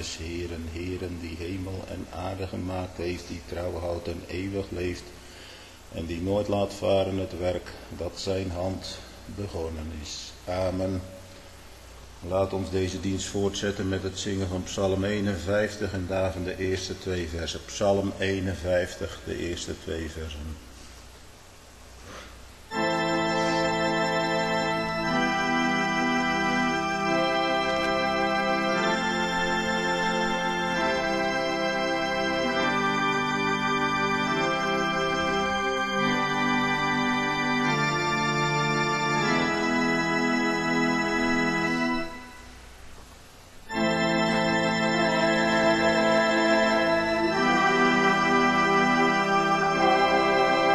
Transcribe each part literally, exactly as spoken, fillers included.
des Heeren, Heeren, die hemel en aarde gemaakt heeft, die trouw houdt en eeuwig leeft, en die nooit laat varen het werk dat zijn hand begonnen is. Amen. Laat ons deze dienst voortzetten met het zingen van Psalm eenenvijftig en daarvan de eerste twee versen. Psalm eenenvijftig, de eerste twee versen. Amen.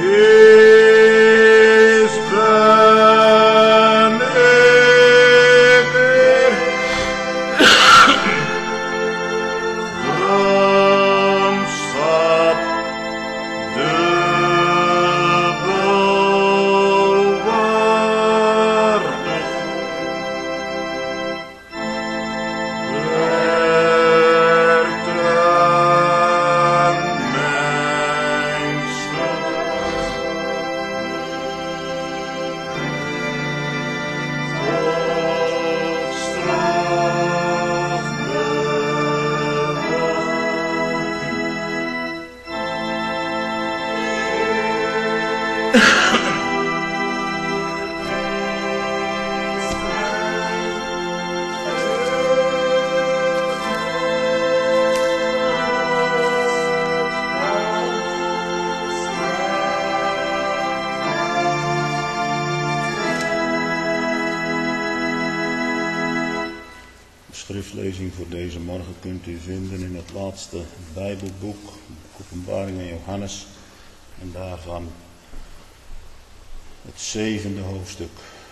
schriftlezing voor deze morgen kunt u vinden in het laatste Bijbelboek, Openbaring aan Johannes, en daarvan het zevende hoofdstuk.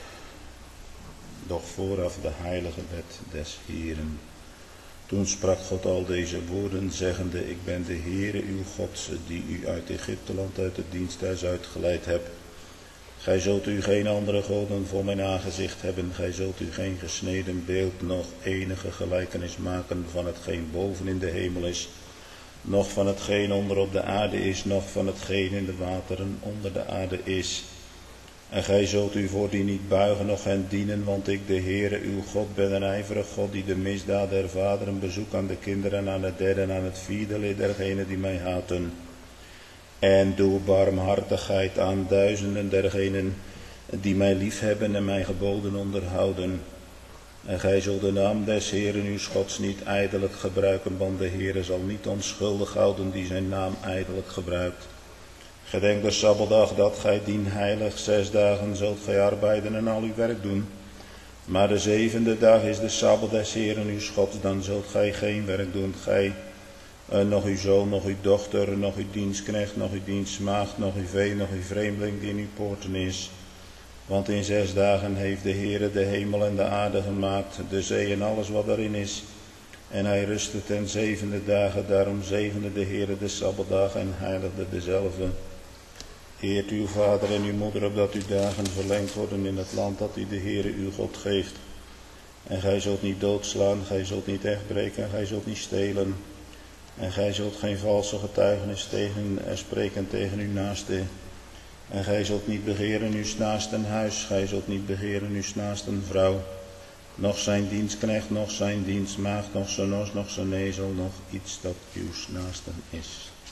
Doch vooraf de heilige wet des Heeren. Toen sprak God al deze woorden, zeggende: Ik ben de Heere uw God, die u uit Egypteland, uit het diensthuis uitgeleid hebt. Gij zult u geen andere goden voor mijn aangezicht hebben. Gij zult u geen gesneden beeld, noch enige gelijkenis maken van hetgeen boven in de hemel is, noch van hetgeen onder op de aarde is, noch van hetgeen in de wateren onder de aarde is. En gij zult u voor die niet buigen, noch hen dienen, want ik, de Heere uw God, ben een ijverig God, die de misdaad der vaderen bezoek aan de kinderen, aan het derde en aan het vierde lid dergenen die mij haten. En doe barmhartigheid aan duizenden dergenen die mij liefhebben en mijn geboden onderhouden. En gij zult de naam des Heeren uw Gods niet ijdelijk gebruiken, want de Heere zal niet onschuldig houden die zijn naam ijdelijk gebruikt. Gedenk de Sabbatdag dat gij dien heilig, zes dagen zult gij arbeiden en al uw werk doen. Maar de zevende dag is de Sabbat des Heeren uw Gods, dan zult gij geen werk doen, gij, uh, nog uw zoon, nog uw dochter, nog uw dienstknecht, nog uw dienstmaagd, nog uw vee, nog uw vreemdeling die in uw poorten is. Want in zes dagen heeft de Heere de hemel en de aarde gemaakt, de zee en alles wat daarin is. En hij rustte ten zevende dagen, daarom zegende de Heere de Sabbatdag en heiligde dezelfde. Eert uw vader en uw moeder, opdat uw dagen verlengd worden in het land dat u de Heere uw God geeft. En gij zult niet doodslaan, gij zult niet echtbreken, gij zult niet stelen. En gij zult geen valse getuigenis tegen, spreken tegen uw naaste. En gij zult niet begeren uw naasten huis, gij zult niet begeren uw naasten vrouw. Nog zijn dienstknecht, nog zijn dienstmaagd, nog zijn os, nog zijn ezel, nog iets dat uw naasten is.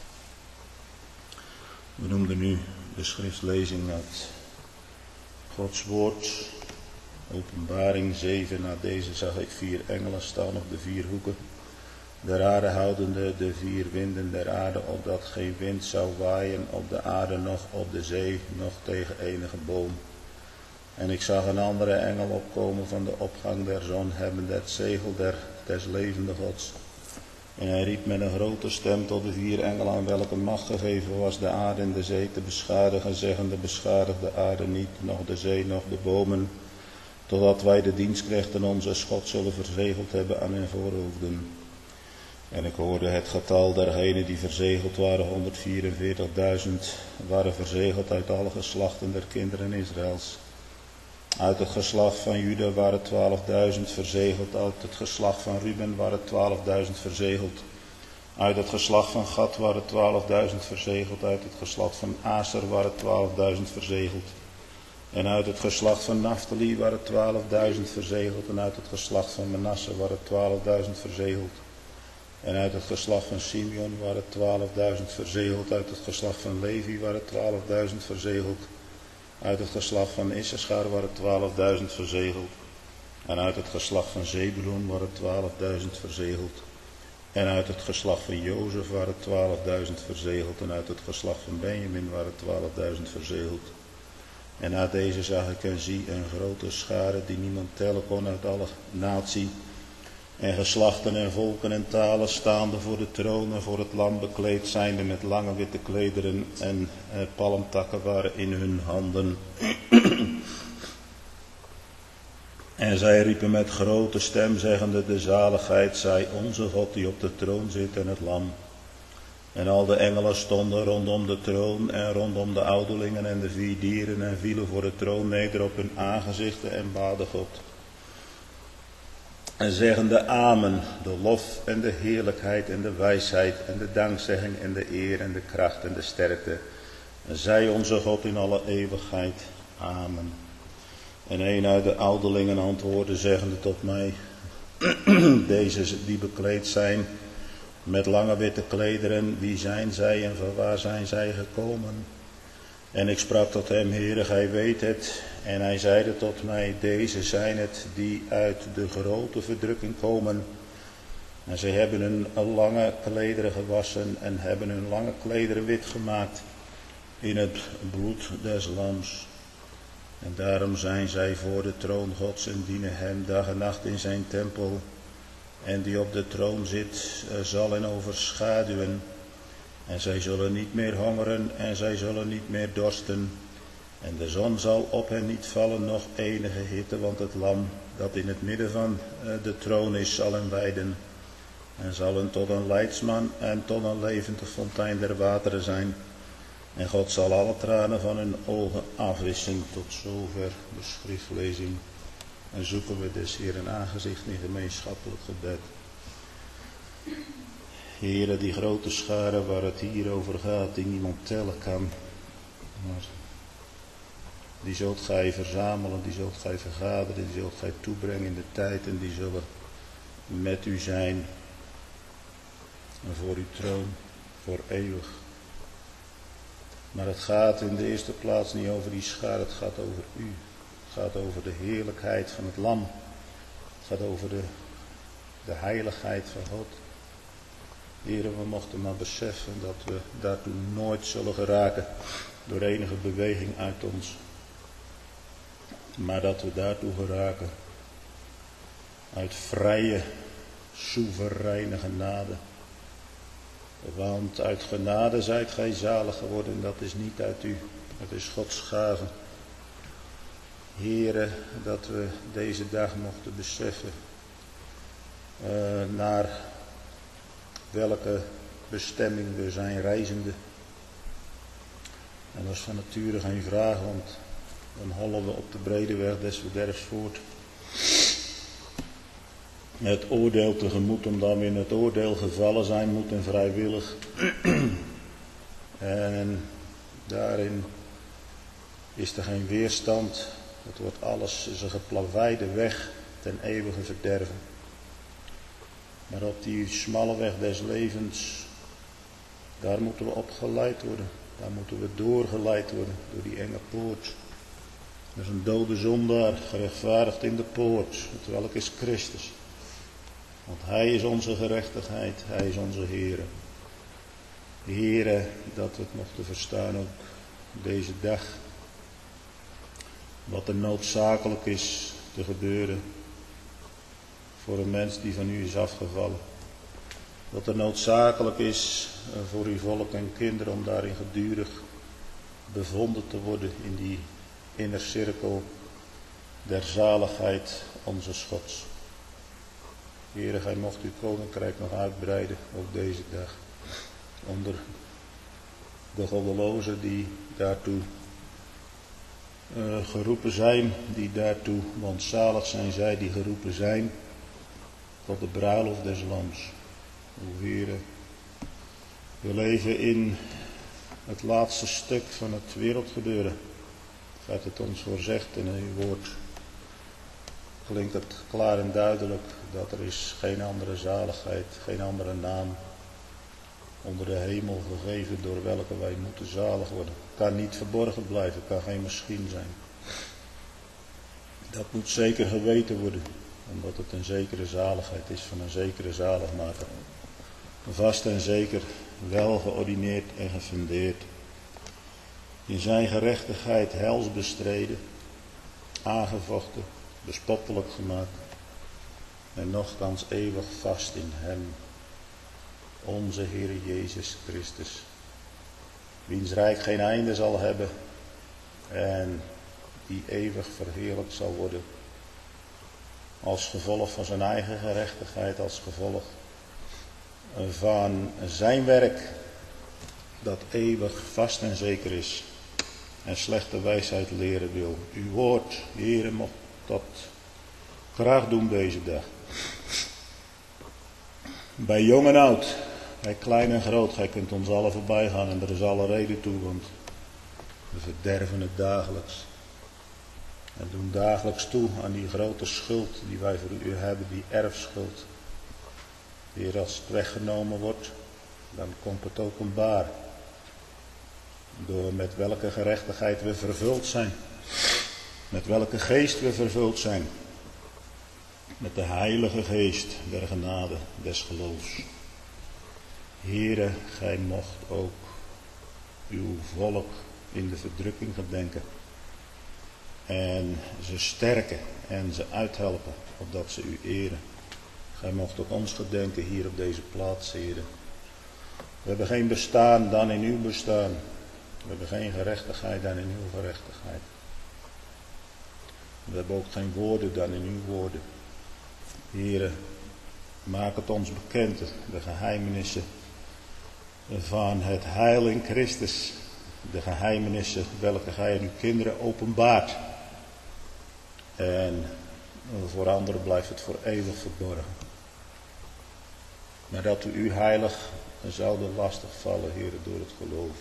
We noemden nu de schriftlezing uit Gods woord, Openbaring zeven. Na deze zag ik vier engelen staan op de vier hoeken der aarde houdende, de vier winden der aarde, opdat geen wind zou waaien op de aarde, noch op de zee, noch tegen enige boom. En ik zag een andere engel opkomen van de opgang der zon, hebbende het zegel der, des levende Gods. En hij riep met een grote stem tot de vier engelen aan welke macht gegeven was de aarde en de zee te beschadigen, zeggende: beschadig de aarde niet, noch de zee, noch de bomen, totdat wij de dienstknechten onze God zullen verzegeld hebben aan hun voorhoofden. En ik hoorde het getal dergenen die verzegeld waren, honderdvierenveertigduizend, waren verzegeld uit alle geslachten der kinderen Israëls. Uit het geslacht van Juda waren twaalfduizend verzegeld, uit het geslacht van Ruben waren twaalfduizend verzegeld. Uit het geslacht van Gad waren twaalfduizend verzegeld, uit het geslacht van Aser waren twaalfduizend verzegeld. En uit het geslacht van Naphtali waren twaalfduizend verzegeld, en uit het geslacht van Manasse waren twaalfduizend verzegeld. En uit het geslacht van Simeon waren twaalfduizend verzegeld, uit het geslacht van Levi waren twaalfduizend verzegeld. Uit het geslacht van Issachar waren twaalfduizend verzegeld. En uit het geslacht van Zebulon waren twaalfduizend verzegeld. En uit het geslacht van Jozef waren twaalfduizend verzegeld. En uit het geslacht van Benjamin waren twaalfduizend verzegeld. En na deze zag ik en zie een grote schare die niemand tellen kon uit alle natie En geslachten en volken en talen staande voor de troon en voor het lam bekleed zijnde met lange witte klederen en eh, palmtakken waren in hun handen. En zij riepen met grote stem zeggende, de zaligheid zij onze God die op de troon zit en het lam. En al de engelen stonden rondom de troon en rondom de ouderlingen en de vier dieren en vielen voor de troon neder op hun aangezichten en baden God. En zeggende amen, de lof en de heerlijkheid en de wijsheid en de dankzegging en de eer en de kracht en de sterkte. En zij onze God in alle eeuwigheid. Amen. En een uit de ouderlingen antwoordde zeggende tot mij, deze die bekleed zijn met lange witte klederen, wie zijn zij en van waar zijn zij gekomen? En ik sprak tot hem, Heere, gij weet het. En hij zeide tot mij, deze zijn het die uit de grote verdrukking komen. En zij hebben hun lange klederen gewassen en hebben hun lange klederen wit gemaakt in het bloed des lams. En daarom zijn zij voor de troon Gods en dienen hem dag en nacht in zijn tempel. En die op de troon zit, zal hen overschaduwen. En zij zullen niet meer hongeren en zij zullen niet meer dorsten. En de zon zal op hen niet vallen, nog enige hitte, want het lam dat in het midden van de troon is, zal hen weiden. En zal hen tot een leidsman en tot een levende fontein der wateren zijn. En God zal alle tranen van hun ogen afwissen. Tot zover de schriftlezing. En zoeken we des Heeren aangezicht in gemeenschappelijk gebed. Heere, die grote schare waar het hier over gaat, die niemand tellen kan. Maar die zult gij verzamelen, die zult gij vergaderen, die zult gij toebrengen in de tijd. En die zullen met u zijn. En voor uw troon, voor eeuwig. Maar het gaat in de eerste plaats niet over die schare, het gaat over u. Het gaat over de heerlijkheid van het lam. Het gaat over de, de heiligheid van God. Heren, we mochten maar beseffen dat we daartoe nooit zullen geraken door enige beweging uit ons. Maar dat we daartoe geraken uit vrije, soevereine genade. Want uit genade zijt gij zalig geworden en dat is niet uit u, het is Gods gave. Heren, dat we deze dag mochten beseffen uh, naar welke bestemming we zijn reizende. En dat is van nature geen vraag, want dan hollen we op de brede weg des verderfs voort. Het oordeel tegemoet, omdat we in het oordeel gevallen zijn, moet en vrijwillig. En daarin is er geen weerstand. Het wordt alles, is een geplaveide weg ten eeuwige verderven. Maar op die smalle weg des levens, daar moeten we op geleid worden. Daar moeten we doorgeleid worden, door die enge poort. Er is een dode zondaar, gerechtvaardigd in de poort, het welk is Christus. Want hij is onze gerechtigheid, hij is onze Heere. Heere, dat we het mochten verstaan ook deze dag. Wat er noodzakelijk is te gebeuren voor een mens die van u is afgevallen. Wat er noodzakelijk is voor uw volk en kinderen om daarin gedurig bevonden te worden in die innercirkel der zaligheid onze Gods. Heere, gij mocht uw koninkrijk nog uitbreiden op deze dag. Onder de goddelozen die daartoe uh, geroepen zijn, die daartoe, want zalig zijn zij die geroepen zijn tot de bruiloft des lams. O Heere, we leven in het laatste stuk van het wereldgebeuren. Gaat het ons voorzegd in uw woord. Klinkt het klaar en duidelijk dat er is geen andere zaligheid, geen andere naam onder de hemel gegeven door welke wij moeten zalig worden. Kan niet verborgen blijven, kan geen misschien zijn. Dat moet zeker geweten worden, omdat het een zekere zaligheid is van een zekere zaligmaker. Vast en zeker, wel geordineerd en gefundeerd. In zijn gerechtigheid hels bestreden, aangevochten, bespottelijk gemaakt. en nochtans eeuwig vast in hem, onze Heer Jezus Christus, wiens rijk geen einde zal hebben en die eeuwig verheerlijkt zal worden als gevolg van zijn eigen gerechtigheid, als gevolg van zijn werk dat eeuwig vast en zeker is en slechte wijsheid leren wil. Uw woord, Heere, mocht dat kracht doen deze dag. Bij jong en oud, bij klein en groot, gij kunt ons allen voorbij gaan en er is alle reden toe, want we verderven het dagelijks. En doen dagelijks toe aan die grote schuld die wij voor u hebben, die erfschuld. Heer, als het weggenomen wordt, dan komt het openbaar. Door met welke gerechtigheid we vervuld zijn. Met welke geest we vervuld zijn. Met de heilige geest der genade, des geloofs. Heere, gij mocht ook uw volk in de verdrukking gedenken. En ze sterken en ze uithelpen, opdat ze u eren. Gij mocht ook ons gedenken hier op deze plaats, Heere. We hebben geen bestaan dan in uw bestaan. We hebben geen gerechtigheid dan in uw gerechtigheid. We hebben ook geen woorden dan in uw woorden. Heere, maak het ons bekend, de geheimenissen van het heil in Christus. De geheimenissen welke gij aan uw kinderen openbaart. En voor anderen blijft het voor eeuwig verborgen. Maar dat we u heilig zouden lastig vallen, Heere, door het geloof.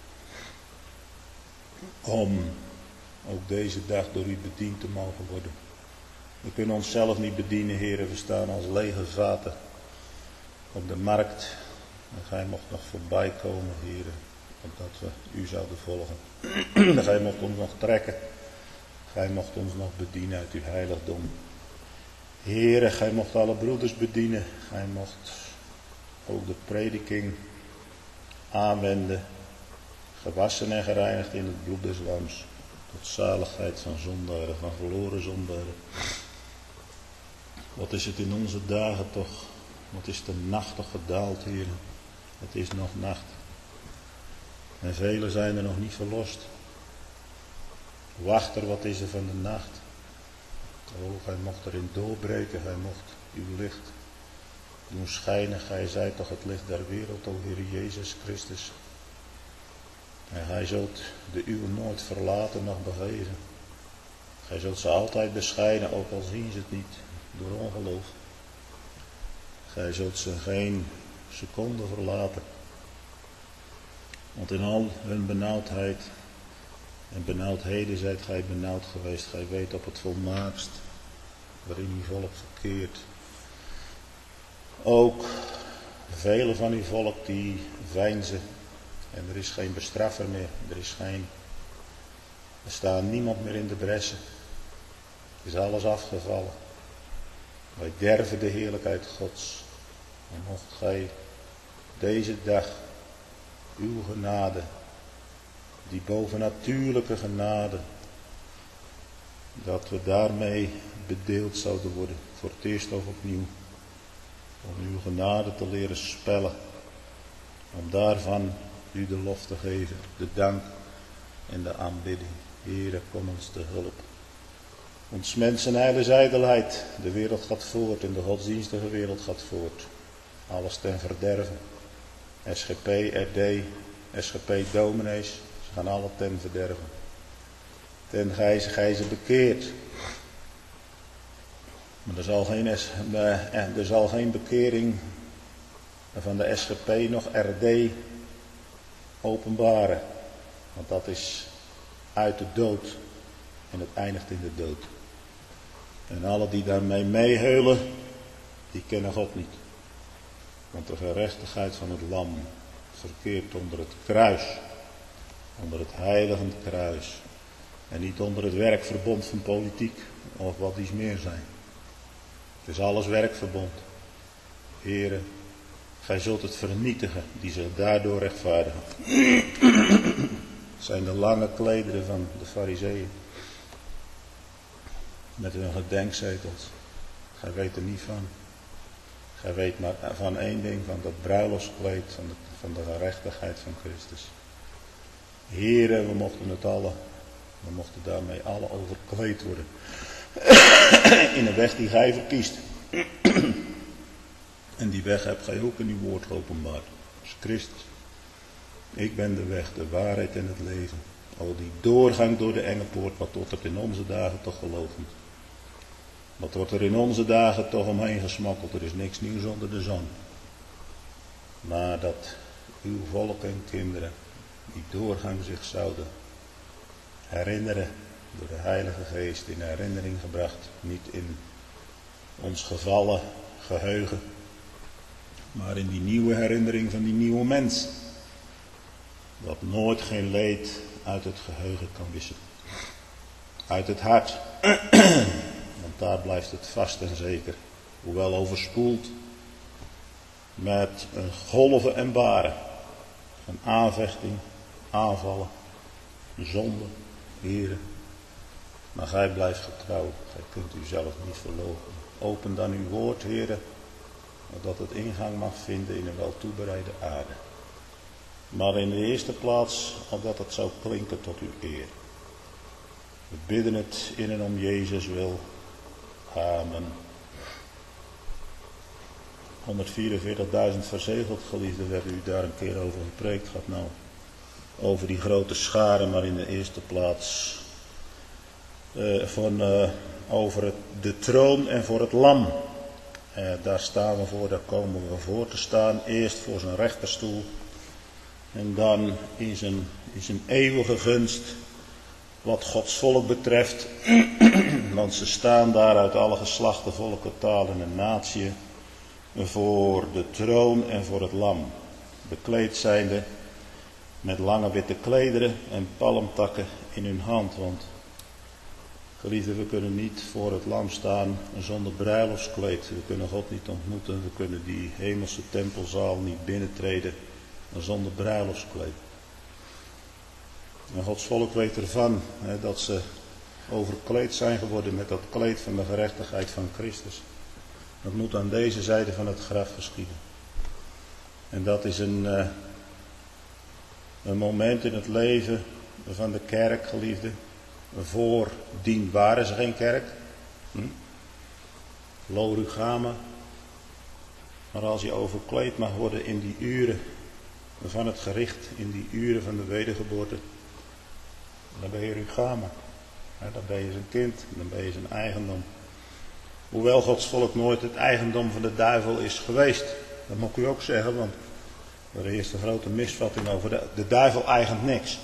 Om ook deze dag door u bediend te mogen worden. We kunnen onszelf niet bedienen, Heere. We staan als lege vaten op de markt. En gij mocht nog voorbij komen, Heere, opdat we u zouden volgen. En gij mocht ons nog trekken. Gij mocht ons nog bedienen uit uw heiligdom. Heere, gij mocht alle broeders bedienen. Gij mocht ook de prediking aanwenden. Gewassen en gereinigd in het bloed des lams. Tot zaligheid van zondaren, van verloren zondaren. Wat is het in onze dagen toch? Wat is de nacht toch gedaald, Heer? Het is nog nacht. En velen zijn er nog niet verlost. Wachter, wat is er van de nacht? O, gij mocht erin doorbreken, gij mocht uw licht doen schijnen. Gij zijt toch het licht der wereld, o Heer Jezus Christus. En gij zult de uwe nooit verlaten, nog begeven. Gij zult ze altijd beschijnen, ook al zien ze het niet, door ongeloof. Gij zult ze geen seconde verlaten. Want in al hun benauwdheid en benauwdheden zijt gij benauwd geweest. Gij weet op het volmaakst waarin uw volk verkeert. Ook velen van uw volk die veinzen. En er is geen bestraffer meer. Er is geen... Er staat niemand meer in de bressen. Het is alles afgevallen. Wij derven de heerlijkheid Gods. En mocht gij deze dag uw genade, die bovennatuurlijke genade, dat we daarmee bedeeld zouden worden, voor het eerst of opnieuw, om uw genade te leren spellen, om daarvan u de lof te geven, de dank en de aanbidding. Heere, kom ons te hulp. Ons mens en heilige ijdelheid, de wereld gaat voort en de godsdienstige wereld gaat voort. Alles ten verderven. S G P, R D, S G P dominees, ze gaan alle ten verderven. Ten gij ze bekeert. Maar er zal geen, er zal geen bekering van de S G P nog R D openbaren. Want dat is uit de dood en het eindigt in de dood. En alle die daarmee meeheulen, die kennen God niet. Want de gerechtigheid van het lam verkeert onder het kruis. Onder het heiligend kruis. En niet onder het werkverbond van politiek of wat iets meer zijn. Het is alles werkverbond. Here, gij zult het vernietigen die zich daardoor rechtvaardigen. Het zijn de lange klederen van de Farizeeën. Met hun gedenkzetels. Gij weet er niet van. Gij weet maar van één ding, van dat bruiloftskleed, van de, van de gerechtigheid van Christus. Heren, we mochten het alle, we mochten daarmee alle overkleed worden. In een weg die gij verkiest. En die weg hebt gij ook in uw woord geopenbaard. Dat is Christus. Ik ben de weg, de waarheid en het leven. O, die doorgang door de enge poort, wat wordt er in onze dagen toch geloofd? Wat wordt er in onze dagen toch omheen gesmakkeld? Er is niks nieuws onder de zon. Maar dat uw volk en kinderen die doorgang zich zouden herinneren, door de Heilige Geest in herinnering gebracht, niet in ons gevallen geheugen, maar in die nieuwe herinnering van die nieuwe mens. Dat nooit geen leed uit het geheugen kan wissen. Uit het hart. Want daar blijft het vast en zeker. Hoewel overspoeld met golven en baren. Van aanvechting, aanvallen, zonde, heren. Maar gij blijft getrouw. Gij kunt u zelf niet verloochenen. Open dan uw woord, heren. Dat het ingang mag vinden in een wel toebereide aarde. Maar in de eerste plaats, opdat het zou klinken tot uw eer. We bidden het in en om Jezus wil. Amen. honderdvierenveertigduizend verzegeld, geliefden, we hebben u daar een keer over gepreekt. Gaat nou over die grote scharen, maar in de eerste plaats uh, van, uh, over het, de troon en voor het lam. Uh, daar staan we voor, daar komen we voor te staan. Eerst voor zijn rechterstoel. En dan in zijn, in zijn eeuwige gunst, wat Gods volk betreft. Want ze staan daar uit alle geslachten, volken, talen en natieën. Voor de troon en voor het lam. Bekleed zijnde met lange witte klederen en palmtakken in hun hand. Want, geliefden, we kunnen niet voor het lam staan zonder bruiloftskleed. We kunnen God niet ontmoeten. We kunnen die hemelse tempelzaal niet binnentreden zonder bruiloftskleed. En Gods volk weet ervan hè, dat ze overkleed zijn geworden met dat kleed van de gerechtigheid van Christus. Dat moet aan deze zijde van het graf geschieden. En dat is een, uh, een moment in het leven van de kerk, geliefden. Voordien waren ze geen kerk. Hm? Lorugama. Maar als je overkleed mag worden in die uren van het gericht, in die uren van de wedergeboorte, dan ben je Rugama. Dan ben je zijn kind, dan ben je zijn eigendom. Hoewel Gods volk nooit het eigendom van de duivel is geweest. Dat moet ik u ook zeggen, want er is een grote misvatting over. De, de duivel eigent niks.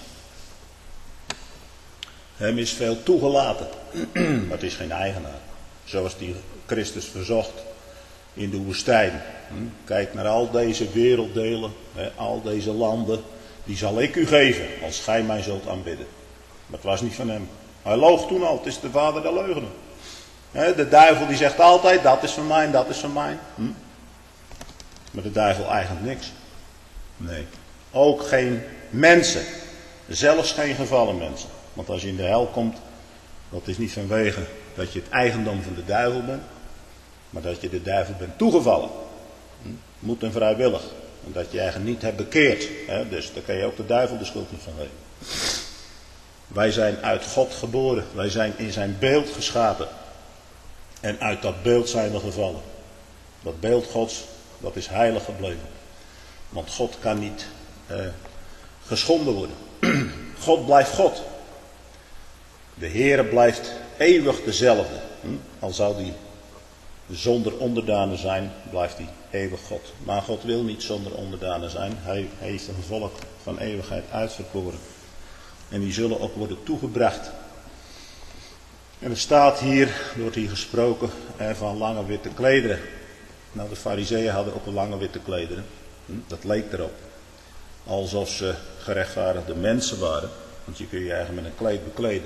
Hem is veel toegelaten, maar het is geen eigenaar. Zoals die Christus verzocht in de woestijn. Kijk naar al deze werelddelen, al deze landen, die zal ik u geven als gij mij zult aanbidden. Maar het was niet van hem. Hij loog toen al, het is de vader der leugenen. De duivel die zegt altijd, dat is van mij, dat is van mij. Hm? Maar de duivel eigent niks. Nee. Ook geen mensen. Zelfs geen gevallen mensen. Want als je in de hel komt, dat is niet vanwege dat je het eigendom van de duivel bent. Maar dat je de duivel bent toegevallen. Hm? Moet en vrijwillig. En dat je eigenlijk niet hebt bekeerd. Hè? Dus daar kan je ook de duivel de schuld niet van geven. Wij zijn uit God geboren. Wij zijn in zijn beeld geschapen. En uit dat beeld zijn we gevallen. Dat beeld Gods, dat is heilig gebleven. Want God kan niet eh, geschonden worden. God blijft God. De Heere blijft eeuwig dezelfde. Hm? Al zou die zonder onderdanen zijn, blijft hij eeuwig God. Maar God wil niet zonder onderdanen zijn. Hij heeft een volk van eeuwigheid uitverkoren. En die zullen ook worden toegebracht. En er staat hier, er wordt hier gesproken eh, van lange witte klederen. Nou, de farizeeën hadden ook lange witte klederen. Hm? Dat leek erop. Alsof ze gerechtvaardigde mensen waren. Want je kun je eigenlijk met een kleed bekleden.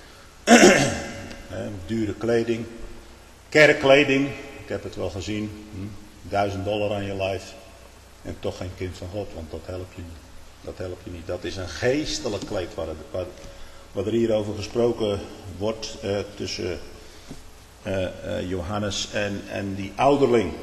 eh, dure kleding. Kerkkleding. Ik heb het wel gezien. Hm? Duizend dollar aan je lijf. En toch geen kind van God, want dat helpt je niet. Dat helpt je niet. Dat is een geestelijk kleed waar, het, waar, waar er hier over gesproken wordt eh, tussen uh, uh, Johannes en, en die ouderling.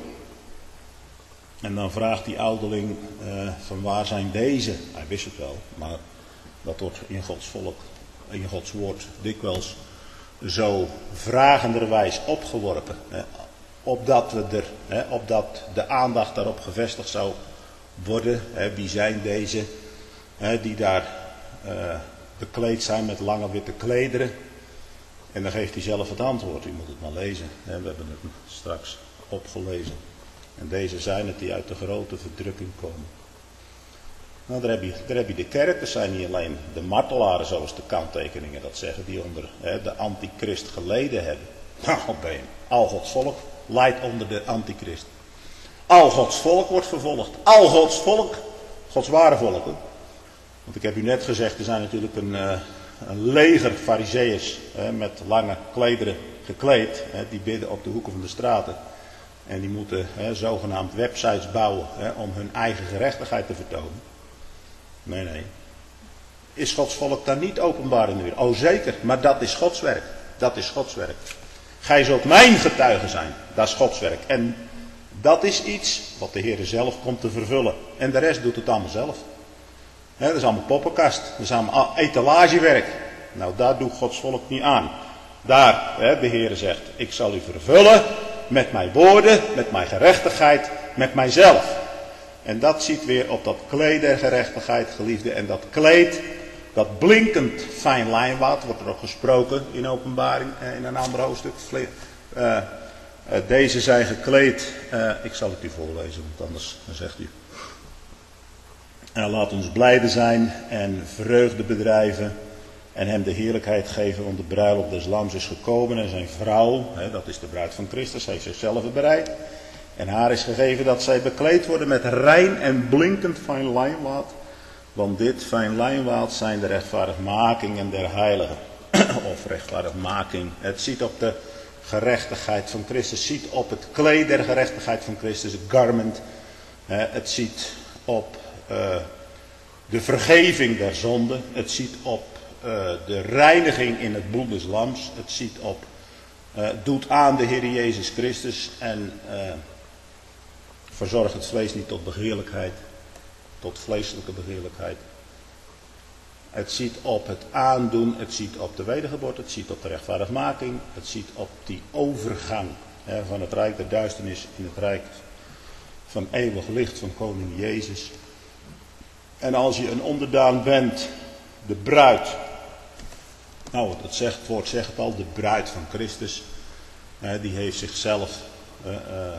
En dan vraagt die ouderling uh, van waar zijn deze? Hij wist het wel, maar dat wordt in Gods volk, in Gods woord dikwijls zo vragenderwijs opgeworpen. Hè, opdat, we er, hè, opdat de aandacht daarop gevestigd zou worden. Hè, wie zijn deze hè, die daar uh, bekleed zijn met lange witte klederen? En dan geeft hij zelf het antwoord. U moet het maar lezen. Hè, we hebben het straks opgelezen. En deze zijn het die uit de grote verdrukking komen. Nou, daar heb je, daar heb je de kerk. Dat zijn niet alleen de martelaren, zoals de kanttekeningen dat zeggen, die onder hè, de antichrist geleden hebben. Nou, ben je. Al Gods volk lijdt onder de antichrist. Al Gods volk wordt vervolgd. Al Gods volk, Gods ware volk. Hè? Want ik heb u net gezegd, er zijn natuurlijk een, uh, een leger farizeeërs met lange klederen gekleed. Hè, die bidden op de hoeken van de straten. En die moeten hè, zogenaamd websites bouwen hè, om hun eigen gerechtigheid te vertonen. Nee, nee. Is Gods volk daar niet openbaar in de wereld? Oh zeker, maar dat is Gods werk. Dat is Gods werk. Gij zult mijn getuige zijn. Dat is Gods werk. En dat is iets wat de Heer zelf komt te vervullen. En de rest doet het allemaal zelf. He, dat is allemaal poppenkast. Dat is allemaal etalagewerk. Nou, daar doet Gods volk niet aan. Daar, he, de Heer zegt, ik zal u vervullen met mijn woorden, met mijn gerechtigheid, met mijzelf. En dat ziet weer op dat kleed der gerechtigheid, geliefde. En dat kleed, dat blinkend fijn lijnwaad, wordt er ook gesproken in openbaring, in een ander hoofdstuk. Uh, uh, deze zijn gekleed, uh, ik zal het u voorlezen, want anders dan zegt u. Uh, laat ons blijde zijn en vreugde bedrijven en hem de heerlijkheid geven, want de bruiloft des lams is gekomen en zijn vrouw, hè, dat is de bruid van Christus, heeft zichzelf bereid. En haar is gegeven dat zij bekleed worden met rein en blinkend fijn lijnwaad. Want dit fijn lijnwaad zijn de rechtvaardigmakingen der heiligen. Of rechtvaardigmaking. Het ziet op de gerechtigheid van Christus. Het ziet op het kleed der gerechtigheid van Christus. Het garment. Het ziet op uh, de vergeving der zonden. Het ziet op uh, de reiniging in het bloed des lams. Het ziet op. Uh, doet aan de Heer Jezus Christus. En uh, verzorgt het vlees niet tot begeerlijkheid. Tot vleeselijke begeerlijkheid. Het ziet op het aandoen, het ziet op de wedergeboorte, het ziet op de rechtvaardigmaking, het ziet op die overgang hè, van het rijk der duisternis in het rijk van eeuwig licht van koning Jezus. En als je een onderdaan bent, de bruid, nou het, zegt, het woord zegt het al, de bruid van Christus, hè, die heeft zichzelf uh, uh,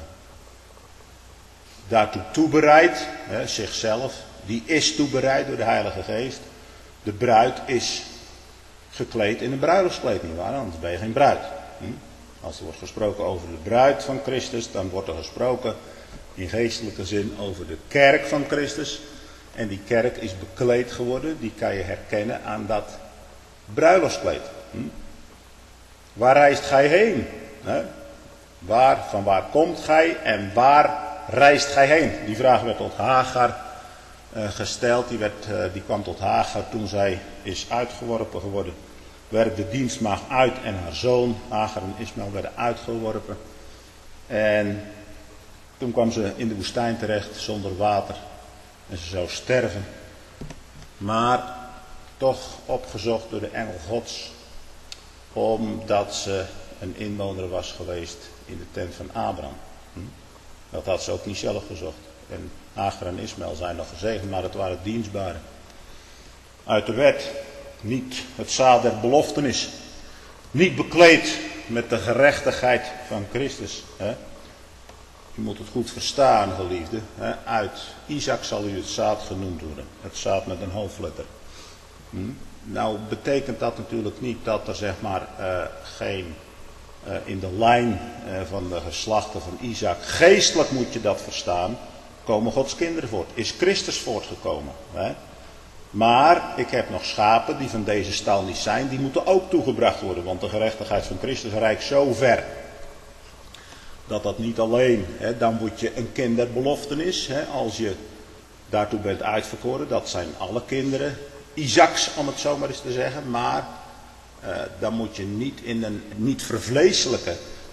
daartoe toebereid, hè, zichzelf, die is toebereid door de Heilige Geest. De bruid is gekleed in een bruiloftskleed, nietwaar? Anders ben je geen bruid. Hm? Als er wordt gesproken over de bruid van Christus, dan wordt er gesproken in geestelijke zin over de kerk van Christus. En die kerk is bekleed geworden, die kan je herkennen aan dat bruiloftskleed. Hm? Waar reist gij heen? Hè? Waar, van waar komt gij en waar reist gij heen? Die vraag werd tot Hagar uh, gesteld. Die, werd, uh, die kwam tot Hagar toen zij is uitgeworpen geworden. Werd de dienstmaagd uit en haar zoon, Hagar en Ismael, werden uitgeworpen. En toen kwam ze in de woestijn terecht zonder water. En ze zou sterven. Maar toch opgezocht door de engel Gods. Omdat ze een inwoner was geweest in de tent van Abraham. Hm? Dat had ze ook niet zelf gezocht. En Hagar en Ismael zijn nog gezegend, maar het waren dienstbaren. Uit de wet, niet het zaad der beloftenis. Niet bekleed met de gerechtigheid van Christus. Hè? U moet het goed verstaan, geliefde. Hè? Uit Isaac zal u het zaad genoemd worden. Het zaad met een hoofdletter. Hm? Nou betekent dat natuurlijk niet dat er zeg maar uh, geen... Uh, in de lijn uh, van de geslachten van Isaac, geestelijk moet je dat verstaan, komen Gods kinderen voort. Is Christus voortgekomen. Hè? Maar ik heb nog schapen die van deze stal niet zijn, die moeten ook toegebracht worden. Want de gerechtigheid van Christus reikt zo ver. Dat dat niet alleen, hè, dan word je een kind der beloftenis. Hè, als je daartoe bent uitverkoren, dat zijn alle kinderen. Isaacs, om het zo maar eens te zeggen, maar... Uh, dan moet je niet in een niet vervleeselijke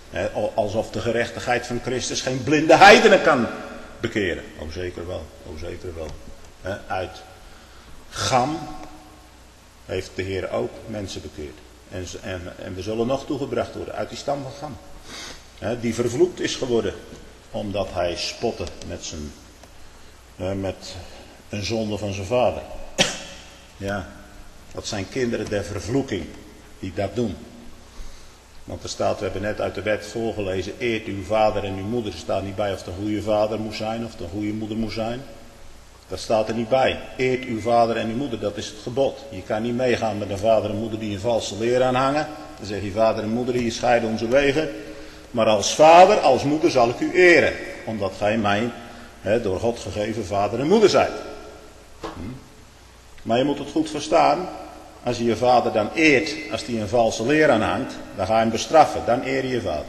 He, alsof de gerechtigheid van Christus geen blinde heidenen kan bekeren. O zeker wel, o zeker wel. He, uit Gam heeft de Heer ook mensen bekeerd. En, en, en we zullen nog toegebracht worden uit die stam van Gam. He, die vervloekt is geworden omdat hij spotte met, zijn, he, met een zonde van zijn vader. Ja, dat zijn kinderen der vervloeking die dat doen. Want er staat, we hebben net uit de wet voorgelezen, eert uw vader en uw moeder. Er staat niet bij of het een goede vader moet zijn of het een goede moeder moet zijn. Dat staat er niet bij. Eert uw vader en uw moeder, dat is het gebod. Je kan niet meegaan met een vader en moeder die een valse leer aanhangen. Dan zeg je, vader en moeder, hier scheiden onze wegen. Maar als vader, als moeder zal ik u eren. Omdat gij mijn, he, door God gegeven vader en moeder zijt. Hm? Maar je moet het goed verstaan. Als je je vader dan eert, als hij een valse leer aanhangt, dan ga je hem bestraffen. Dan eer je je vader.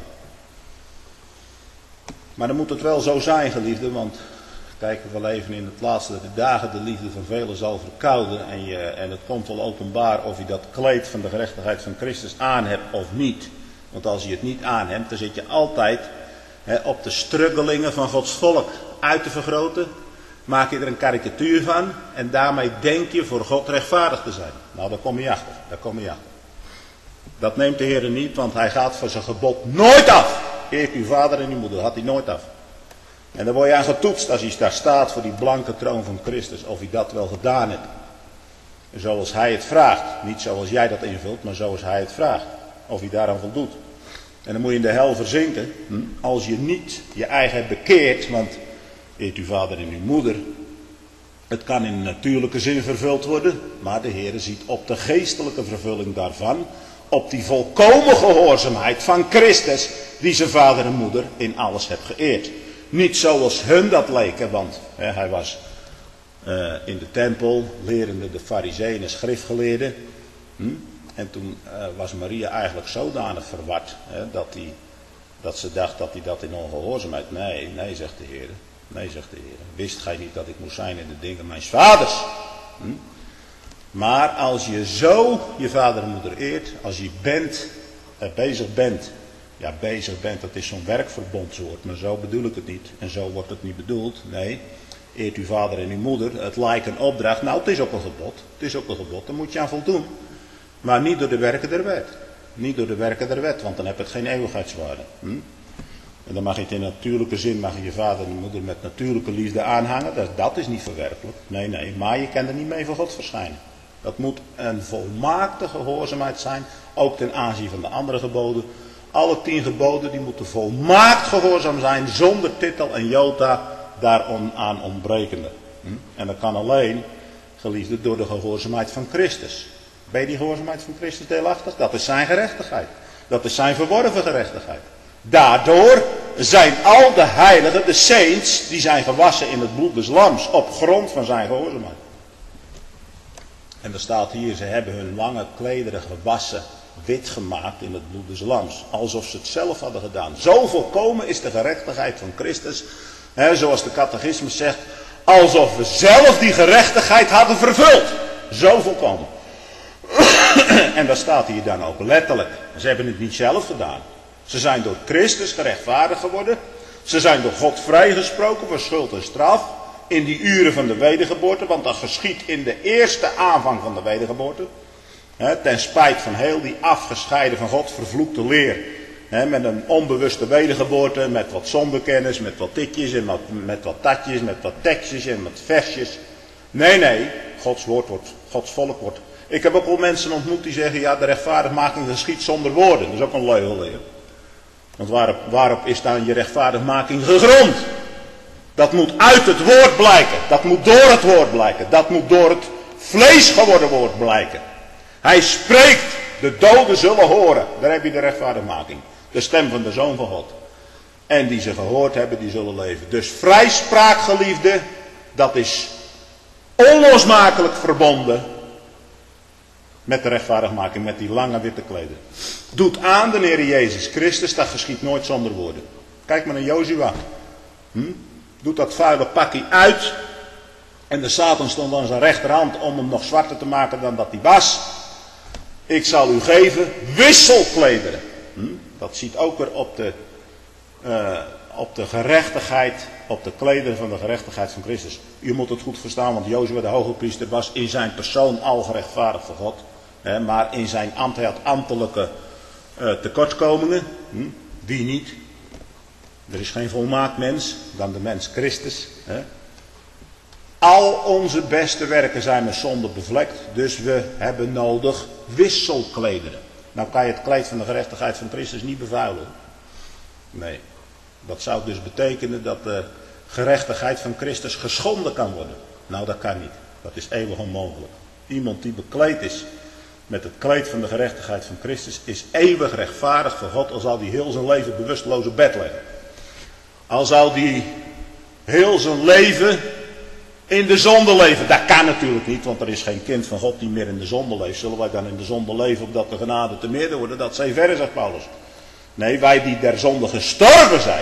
Maar dan moet het wel zo zijn, geliefden, want kijken we wel even in het laatste de dagen de liefde van velen zal verkouden. En, je, en het komt wel openbaar of je dat kleed van de gerechtigheid van Christus aan hebt of niet. Want als je het niet aan hebt, dan zit je altijd he, op de struggelingen van Gods volk uit te vergroten. Maak je er een karikatuur van en daarmee denk je voor God rechtvaardig te zijn. Nou, daar kom je achter. Daar kom je achter. Dat neemt de Heer niet, want hij gaat van zijn gebod nooit af. Eert uw vader en uw moeder, dat had hij nooit af. En dan word je aan getoetst als hij daar staat voor die blanke troon van Christus, of hij dat wel gedaan hebt. Zoals hij het vraagt. Niet zoals jij dat invult, maar zoals hij het vraagt. Of hij daaraan voldoet. En dan moet je in de hel verzinken, als je niet je eigen hebt bekeerd, want eert uw vader en uw moeder. Het kan in een natuurlijke zin vervuld worden, maar de Heer ziet op de geestelijke vervulling daarvan, op die volkomen gehoorzaamheid van Christus, die zijn vader en moeder in alles heeft geëerd. Niet zoals hun dat leken, want hè, hij was uh, in de tempel, lerende de farizeeën en schriftgeleerden. Hm? En toen uh, was Maria eigenlijk zodanig verward, hè, dat, die, dat ze dacht dat hij dat in ongehoorzaamheid. Nee, nee, zegt de Heer. Nee, zegt de Heer. Wist gij niet dat ik moest zijn in de dingen mijn vaders? Hm? Maar als je zo je vader en moeder eert, als je bent, eh, bezig bent. Ja, bezig bent, dat is zo'n werkverbondswoord, maar zo bedoel ik het niet. En zo wordt het niet bedoeld. Nee, eert uw vader en uw moeder. Het lijkt een opdracht. Nou, het is ook een gebod. Het is ook een gebod, daar moet je aan voldoen. Maar niet door de werken der wet. Niet door de werken der wet, want dan heb het geen eeuwigheidswaarde. Hm? En dan mag je het in natuurlijke zin, mag je je vader en je moeder met natuurlijke liefde aanhangen. Dat, dat is niet verwerpelijk. Nee, nee, maar je kan er niet mee voor God verschijnen. Dat moet een volmaakte gehoorzaamheid zijn, ook ten aanzien van de andere geboden. Alle tien geboden die moeten volmaakt gehoorzaam zijn, zonder titel en jota daaraan ontbrekende. Hm? En dat kan alleen, geliefde, door de gehoorzaamheid van Christus. Ben je die gehoorzaamheid van Christus deelachtig? Dat is zijn gerechtigheid. Dat is zijn verworven gerechtigheid. Daardoor zijn al de heiligen, de saints, die zijn gewassen in het bloed des lams, op grond van zijn gehoorzaamheid. En er staat hier, ze hebben hun lange klederen gewassen, wit gemaakt in het bloed des lams. Alsof ze het zelf hadden gedaan. Zo volkomen is de gerechtigheid van Christus. Hè, zoals de catechismus zegt, alsof we zelf die gerechtigheid hadden vervuld. Zo volkomen. En dat staat hier dan ook letterlijk. Ze hebben het niet zelf gedaan. Ze zijn door Christus gerechtvaardigd geworden. Ze zijn door God vrijgesproken voor schuld en straf. In die uren van de wedergeboorte. Want dat geschiet in de eerste aanvang van de wedergeboorte. He, ten spijt van heel die afgescheiden van God vervloekte leer. He, met een onbewuste wedergeboorte. Met wat zonbekennis. Met wat tikjes en wat, met wat tatjes. Met wat tekstjes en met versjes. Nee, nee. Gods woord wordt. Gods volk wordt. Ik heb ook wel mensen ontmoet die zeggen. Ja, de rechtvaardigmaking geschiet zonder woorden. Dat is ook een leugenleer. Want waarop, waarop is dan je rechtvaardigmaking gegrond? Dat moet uit het woord blijken. Dat moet door het woord blijken. Dat moet door het vlees geworden woord blijken. Hij spreekt, de doden zullen horen. Daar heb je de rechtvaardigmaking. De stem van de Zoon van God. En die ze gehoord hebben, die zullen leven. Dus vrijspraak, geliefde, dat is onlosmakelijk verbonden met de rechtvaardigmaking, met die lange witte klederen. Doet aan de Heer Jezus Christus, dat geschiet nooit zonder woorden. Kijk maar naar Jozua. Hm? Doet dat vuile pakje uit. En de Satan stond aan zijn rechterhand om hem nog zwarter te maken dan dat hij was. Ik zal u geven wisselklederen. Hm? Dat ziet ook weer op de, uh, op de gerechtigheid, op de klederen van de gerechtigheid van Christus. U moet het goed verstaan, want Jozua de hoge priester was in zijn persoon al gerechtvaardigd voor God. Hè, maar in zijn ambt, hij had ambtelijke uh, tekortkomingen. Hm, die niet. Er is geen volmaakt mens dan de mens Christus. Hè. Al onze beste werken zijn met zonde bevlekt. Dus we hebben nodig wisselklederen. Nou kan je het kleed van de gerechtigheid van Christus niet bevuilen. Nee. Dat zou dus betekenen dat de gerechtigheid van Christus geschonden kan worden. Nou, dat kan niet. Dat is eeuwig onmogelijk. Iemand die bekleed is met het kleed van de gerechtigheid van Christus is eeuwig rechtvaardig voor God, al zal hij heel zijn leven bewusteloos op bed leggen. Al zou hij heel zijn leven in de zonde leven. Dat kan natuurlijk niet, want er is geen kind van God die meer in de zonde leeft. Zullen wij dan in de zonde leven opdat de genade te meerder worden? Dat zij verre, zegt Paulus. Nee, wij die der zonde gestorven zijn.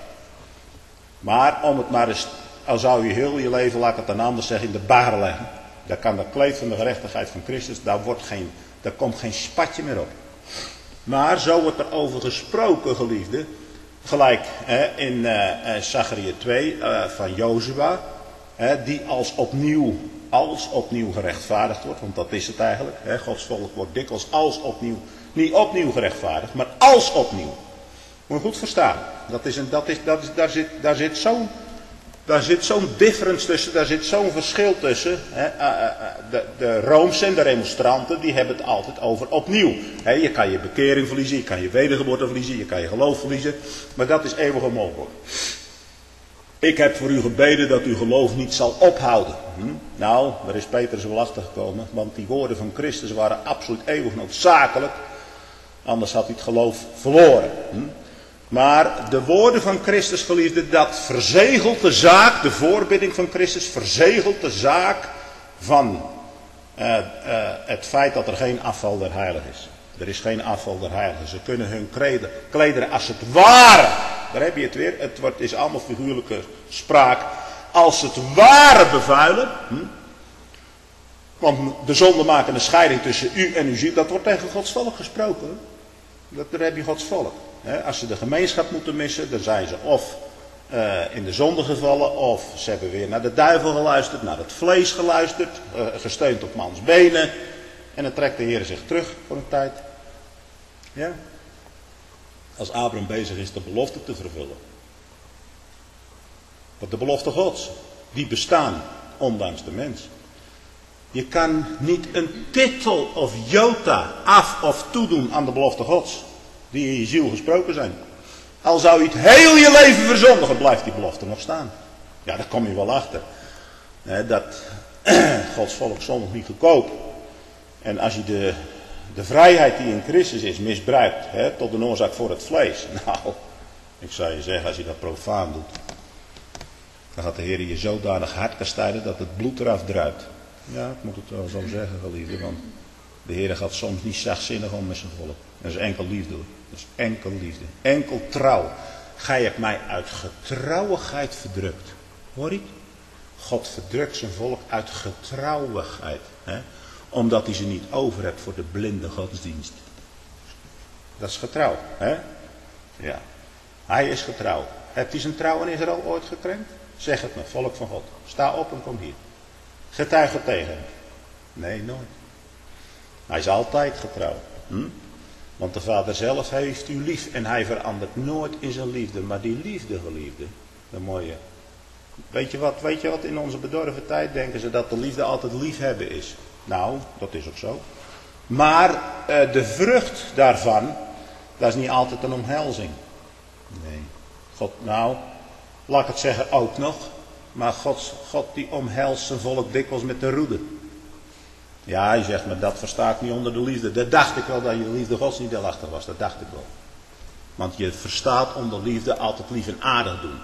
Maar om het maar eens, al zou je heel je leven, laat ik het dan anders zeggen, in de bar leggen. Daar kan dat kleed van de gerechtigheid van Christus, daar, wordt geen, daar komt geen spatje meer op. Maar zo wordt er over gesproken, geliefde. Gelijk hè, in uh, Zacharia twee uh, van Jozua. Hè, die als opnieuw, als opnieuw gerechtvaardigd wordt. Want dat is het eigenlijk. Hè, Gods volk wordt dikwijls als opnieuw. Niet opnieuw gerechtvaardigd, maar als opnieuw. Moet je goed verstaan. Dat is een, dat is, dat is, daar zit, daar zit zo'n daar zit zo'n difference tussen. Daar zit zo'n verschil tussen. Hè, uh, uh, de, de Roomse en de remonstranten. Die hebben het altijd over opnieuw. Hè, je kan je bekering verliezen. Je kan je wedergeboorte verliezen. Je kan je geloof verliezen. Maar dat is eeuwig onmogelijk. Ik heb voor u gebeden dat uw geloof niet zal ophouden. Hm? Nou, daar is Petrus wel achter gekomen. Want die woorden van Christus waren absoluut eeuwig noodzakelijk. Anders had hij het geloof verloren. Hm? Maar de woorden van Christus, geliefde, dat verzegelt de zaak, de voorbidding van Christus, verzegelt de zaak van uh, uh, het feit dat er geen afval der heiligen is. Er is geen afval der heiligen. Ze kunnen hun kleden, klederen als het ware, daar heb je het weer, het wordt, is allemaal figuurlijke spraak, als het ware bevuilen. Hm? Want de zonde maken een scheiding tussen u en uw ziel, dat wordt tegen Gods volk gesproken. Dat, daar heb je Gods volk. He, als ze de gemeenschap moeten missen, dan zijn ze of uh, in de zonde gevallen, of ze hebben weer naar de duivel geluisterd, naar het vlees geluisterd, uh, gesteund op mans benen. En dan trekt de Heer zich terug voor een tijd. Ja. Als Abraham bezig is de belofte te vervullen. Want de belofte Gods, die bestaan, ondanks de mens. Je kan niet een titel of jota af of toedoen aan de belofte Gods. Die in je ziel gesproken zijn. Al zou je het heel je leven verzondigen, blijft die belofte nog staan. Ja, daar kom je wel achter. He, dat Gods volk zondigt niet goedkoop. En als je de, de vrijheid die in Christus is misbruikt, he, tot een oorzaak voor het vlees. Nou, ik zou je zeggen, als je dat profaan doet, dan gaat de Heer je zodanig hard kastijden dat het bloed eraf druipt. Ja, ik moet het wel zo zeggen, geliefde, want de Heer gaat soms niet zachtzinnig om met zijn volk. Dat is enkel liefde. Dat is enkel liefde. Enkel trouw. Gij hebt mij uit getrouwigheid verdrukt. Hoor je? God verdrukt zijn volk uit getrouwigheid. Hè? Omdat hij ze niet over hebt voor de blinde godsdienst. Dat is getrouw. Hè? Ja. Hij is getrouw. Hebt hij zijn trouw in Israël ooit gekrenkt? Zeg het me, volk van God. Sta op en kom hier. Getuig het tegen hem. Nee, nooit. Hij is altijd getrouw. Hm? Want de Vader zelf heeft u lief en hij verandert nooit in zijn liefde. Maar die liefde, geliefde, de mooie. Weet je wat, weet je wat in onze bedorven tijd denken ze dat de liefde altijd liefhebben is? Nou, dat is ook zo. Maar uh, de vrucht daarvan, dat is niet altijd een omhelzing. Nee. God, nou, laat ik het zeggen ook nog. Maar God, God die omhelst zijn volk dikwijls met de roede. Ja, hij zegt, maar dat versta ik niet onder de liefde. Dat dacht ik wel, dat je de liefde Gods niet daarachter was. Dat dacht ik wel. Want je verstaat onder liefde altijd lief en aardig doen.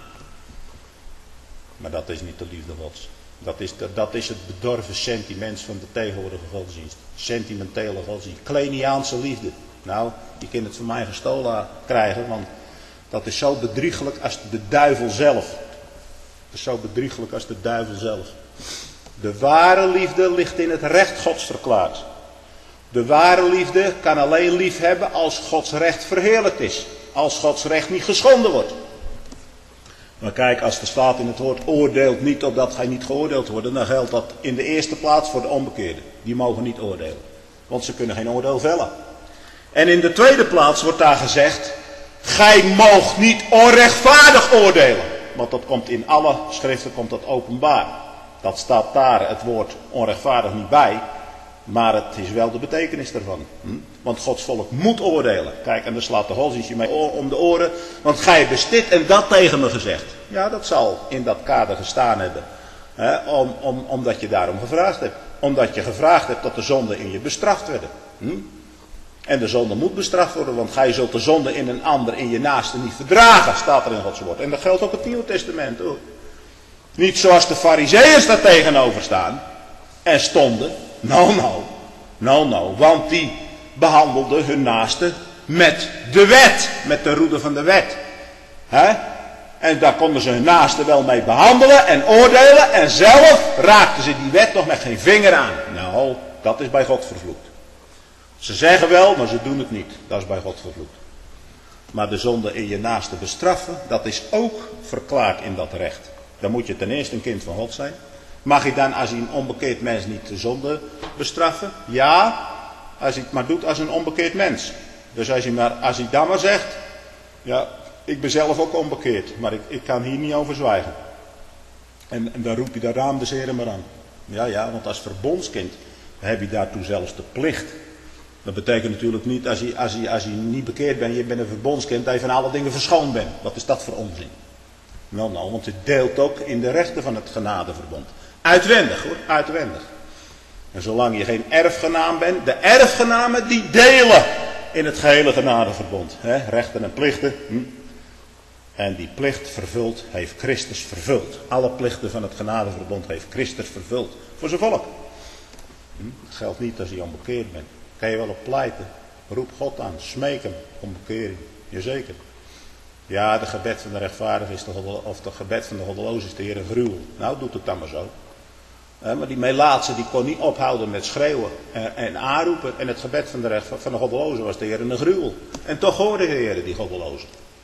Maar dat is niet de liefde Gods. Dat is, de, dat is het bedorven sentiment van de tegenwoordige godsdienst. Sentimentele godsdienst. Kleiniaanse liefde. Nou, je kunt het van mij gestolen krijgen, want dat is zo bedriegelijk als de duivel zelf. Dat is zo bedriegelijk als de duivel zelf. De ware liefde ligt in het recht Gods verklaard. De ware liefde kan alleen lief hebben als Gods recht verheerlijkt is. Als Gods recht niet geschonden wordt. Maar kijk, als er staat in het woord oordeelt niet opdat gij niet geoordeeld wordt, dan geldt dat in de eerste plaats voor de onbekeerden. Die mogen niet oordelen. Want ze kunnen geen oordeel vellen. En in de tweede plaats wordt daar gezegd, gij moogt niet onrechtvaardig oordelen. Want dat komt in alle schriften komt dat openbaar. Dat staat daar het woord onrechtvaardig niet bij. Maar het is wel de betekenis ervan. Hm? Want Gods volk moet oordelen. Kijk, en dan slaat de godsdienst je mee om de oren. Want gij hebt dit en dat tegen me gezegd. Ja, dat zal in dat kader gestaan hebben. Hè, om, om, omdat je daarom gevraagd hebt. Omdat je gevraagd hebt dat de zonden in je bestraft werden. Hm? En de zonde moet bestraft worden. Want gij zult de zonde in een ander, in je naaste niet verdragen. Staat er in Gods woord. En dat geldt ook het Nieuwe Testament hoor. Niet zoals de Farizeeërs daar tegenover staan. En stonden. Nou, nou, nou, nou, want die behandelden hun naaste met de wet, met de roede van de wet. He? En daar konden ze hun naaste wel mee behandelen en oordelen en zelf raakten ze die wet nog met geen vinger aan. Nou, dat is bij God vervloekt. Ze zeggen wel, maar ze doen het niet. Dat is bij God vervloekt. Maar de zonde in je naaste bestraffen, dat is ook verklaard in dat recht. Dan moet je ten eerste een kind van God zijn. Mag je dan als hij een onbekeerd mens niet de zonde bestraffen? Ja, als hij het maar doet als een onbekeerd mens. Dus als hij, maar, als hij dan maar zegt, ja, ik ben zelf ook onbekeerd, maar ik, ik kan hier niet over zwijgen. En, en dan roep je de raam des Heren maar aan. Ja, ja, want als verbondskind heb je daartoe zelfs de plicht. Dat betekent natuurlijk niet, als je, als je, als je niet bekeerd bent, je bent een verbondskind, dat je van alle dingen verschoond bent. Wat is dat voor onzin? Nou, nou, want het deelt ook in de rechten van het genadeverbond. Uitwendig hoor, uitwendig. En zolang je geen erfgenaam bent, de erfgenamen die delen in het gehele genadeverbond. Hè? Rechten en plichten. Hm? En die plicht vervuld heeft Christus vervuld. Alle plichten van het genadeverbond heeft Christus vervuld. Voor zijn volk. Hm? Dat geldt niet als je onbekeerd bent. Kan je wel op pleiten. Roep God aan, smeek hem om bekering. Jazeker. Ja, de gebed van de rechtvaardige is de, of de gebed van de goddeloze is de Heer een gruwel. Nou, doet het dan maar zo. Eh, maar die Melaatse die kon niet ophouden met schreeuwen en, en aanroepen. En het gebed van de, recht, van de goddeloze was de Heer een gruwel. En toch hoorde de Heer die goddeloze.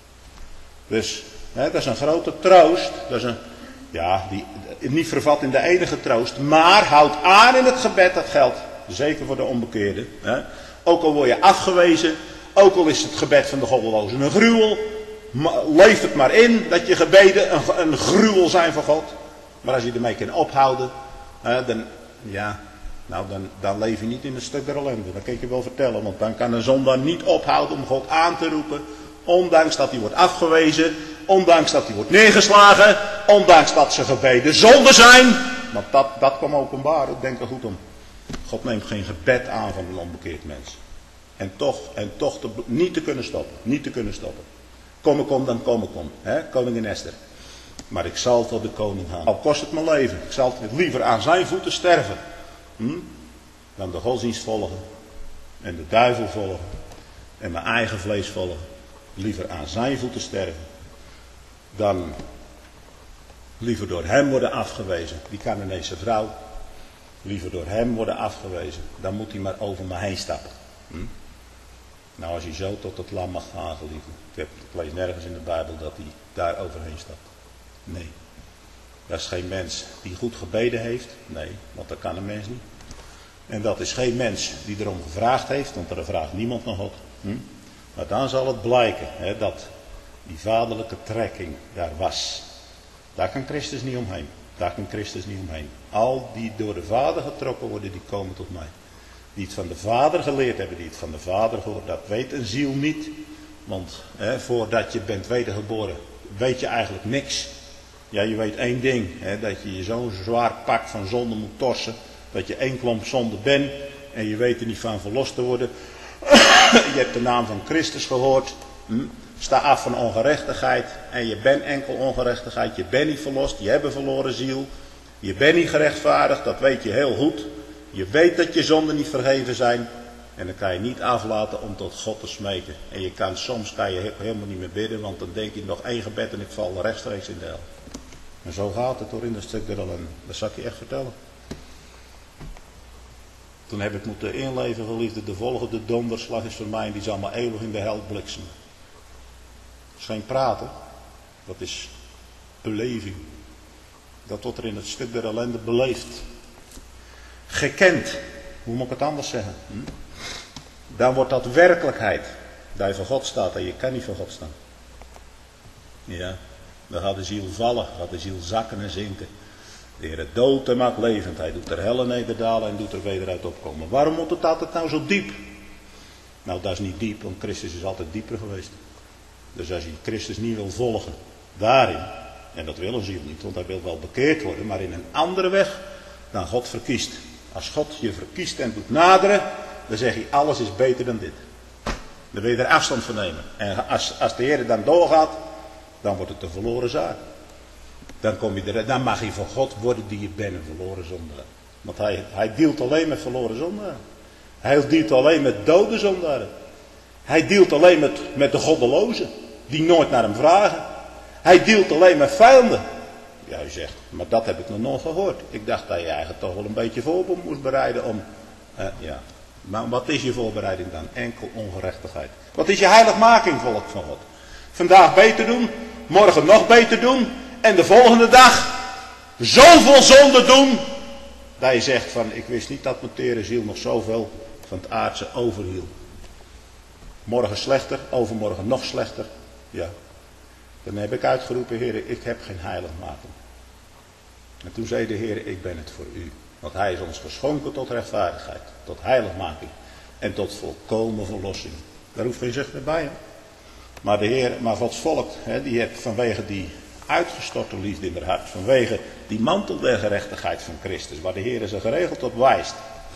Dus hè, dat is een grote troost. Dat is een, ja, die, niet vervat in de enige troost. Maar houd aan in het gebed, dat geldt zeker voor de onbekeerden. Hè. Ook al word je afgewezen. Ook al is het gebed van de goddeloze een gruwel. Leef het maar in dat je gebeden een, een gruwel zijn voor God. Maar als je ermee kan ophouden, hè, dan, ja, nou, dan, dan leef je niet in een stuk der ellende. Dat kan ik je wel vertellen. Want dan kan een zondaar niet ophouden om God aan te roepen. Ondanks dat hij wordt afgewezen. Ondanks dat hij wordt neergeslagen. Ondanks dat zijn gebeden zonde zijn. Want dat, dat kwam openbaar. Ik denk er goed om. God neemt geen gebed aan van een onbekeerd mens. En toch, en toch te, niet te kunnen stoppen. Niet te kunnen stoppen. Kom ik om, dan kom ik om. Hè? Koningin Esther. Maar ik zal tot de koning gaan. Al kost het mijn leven. Ik zal het liever aan zijn voeten sterven. Hm? Dan de godsdienst volgen. En de duivel volgen. En mijn eigen vlees volgen. Liever aan zijn voeten sterven. Dan liever door hem worden afgewezen. Die Canaanese vrouw. Liever door hem worden afgewezen. Dan moet hij maar over me heen stappen. Hm? Nou, als hij zo tot het lam mag gaan, geliefde. Ik, heb, ik lees nergens in de Bijbel dat hij daar overheen stapt. Nee. Dat is geen mens die goed gebeden heeft. Nee, want dat kan een mens niet. En dat is geen mens die erom gevraagd heeft, want er vraagt niemand nog op. Hm? Maar dan zal het blijken hè, dat die vaderlijke trekking daar was. Daar kan Christus niet omheen. Daar kan Christus niet omheen. Al die door de Vader getrokken worden, die komen tot mij. Die het van de Vader geleerd hebben, die het van de Vader hoort. Dat weet een ziel niet. Want hè, voordat je bent wedergeboren, weet je eigenlijk niks. Ja, je weet één ding. Hè, dat je je zo'n zwaar pak van zonde moet torsen. Dat je één klomp zonde bent. En je weet er niet van verlost te worden. Je hebt de naam van Christus gehoord. Hm? Sta af van ongerechtigheid. En je bent enkel ongerechtigheid. Je bent niet verlost. Je hebt een verloren ziel. Je bent niet gerechtvaardigd. Dat weet je heel goed. Je weet dat je zonden niet vergeven zijn. En dan kan je niet aflaten om tot God te smeken. En je kan, soms kan je helemaal niet meer bidden. Want dan denk je nog één gebed en ik val rechtstreeks in de hel. En zo gaat het door in een stuk der ellende. Dat zal ik je echt vertellen. Toen heb ik moeten inleven, geliefde, de volgende donderslag is voor mij en die zal maar eeuwig in de hel bliksemen. Dat is geen praten, dat is beleving. Dat wordt er in het stuk der ellende beleefd. Gekend, hoe moet ik het anders zeggen? Hm? Dan wordt dat werkelijkheid. Dat je van God staat en je kan niet van God staan. Ja, dan gaat de ziel vallen, gaat de ziel zakken en zinken. De Heer dood en maakt levend. Hij doet er helle nederdalen en doet er weder uit opkomen. Waarom moet het altijd nou zo diep? Nou, dat is niet diep, want Christus is altijd dieper geweest. Dus als je Christus niet wil volgen, daarin, en dat wil een ziel niet, want hij wil wel bekeerd worden, maar in een andere weg dan God verkiest. Als God je verkiest en doet naderen, dan zeg je alles is beter dan dit. Dan wil je er afstand van nemen. En als, als de Heer dan doorgaat, dan wordt het een verloren zaak. Dan, kom je er, dan mag je van God worden die je bent, een verloren zondaar. Want hij, hij dealt alleen met verloren zondaren. Hij dealt alleen met dode zondaren. Hij dealt alleen met, met de goddelozen, die nooit naar hem vragen. Hij dealt alleen met vijanden. Ja, u zegt, maar dat heb ik nog nooit gehoord. Ik dacht dat je eigenlijk toch wel een beetje voorbeeld moest bereiden om... Uh, ja. Maar wat is je voorbereiding dan? Enkel ongerechtigheid. Wat is je heiligmaking, volk van God? Vandaag beter doen, morgen nog beter doen... En de volgende dag zoveel zonde doen. Dat je zegt van ik wist niet dat mijn tere ziel nog zoveel van het aardse overhield. Morgen slechter, overmorgen nog slechter. Ja. Dan heb ik uitgeroepen, Heer, ik heb geen heiligmaking. En toen zei de Heer, ik ben het voor u. Want hij is ons geschonken tot rechtvaardigheid, tot heiligmaking en tot volkomen verlossing. Daar hoeft geen zucht meer bij. Hè? Maar de Heer, maar Gods volk, hè, die heeft vanwege die uitgestorte liefde in haar hart, vanwege die mantel der gerechtigheid van Christus, waar de Heer ze geregeld op wijst,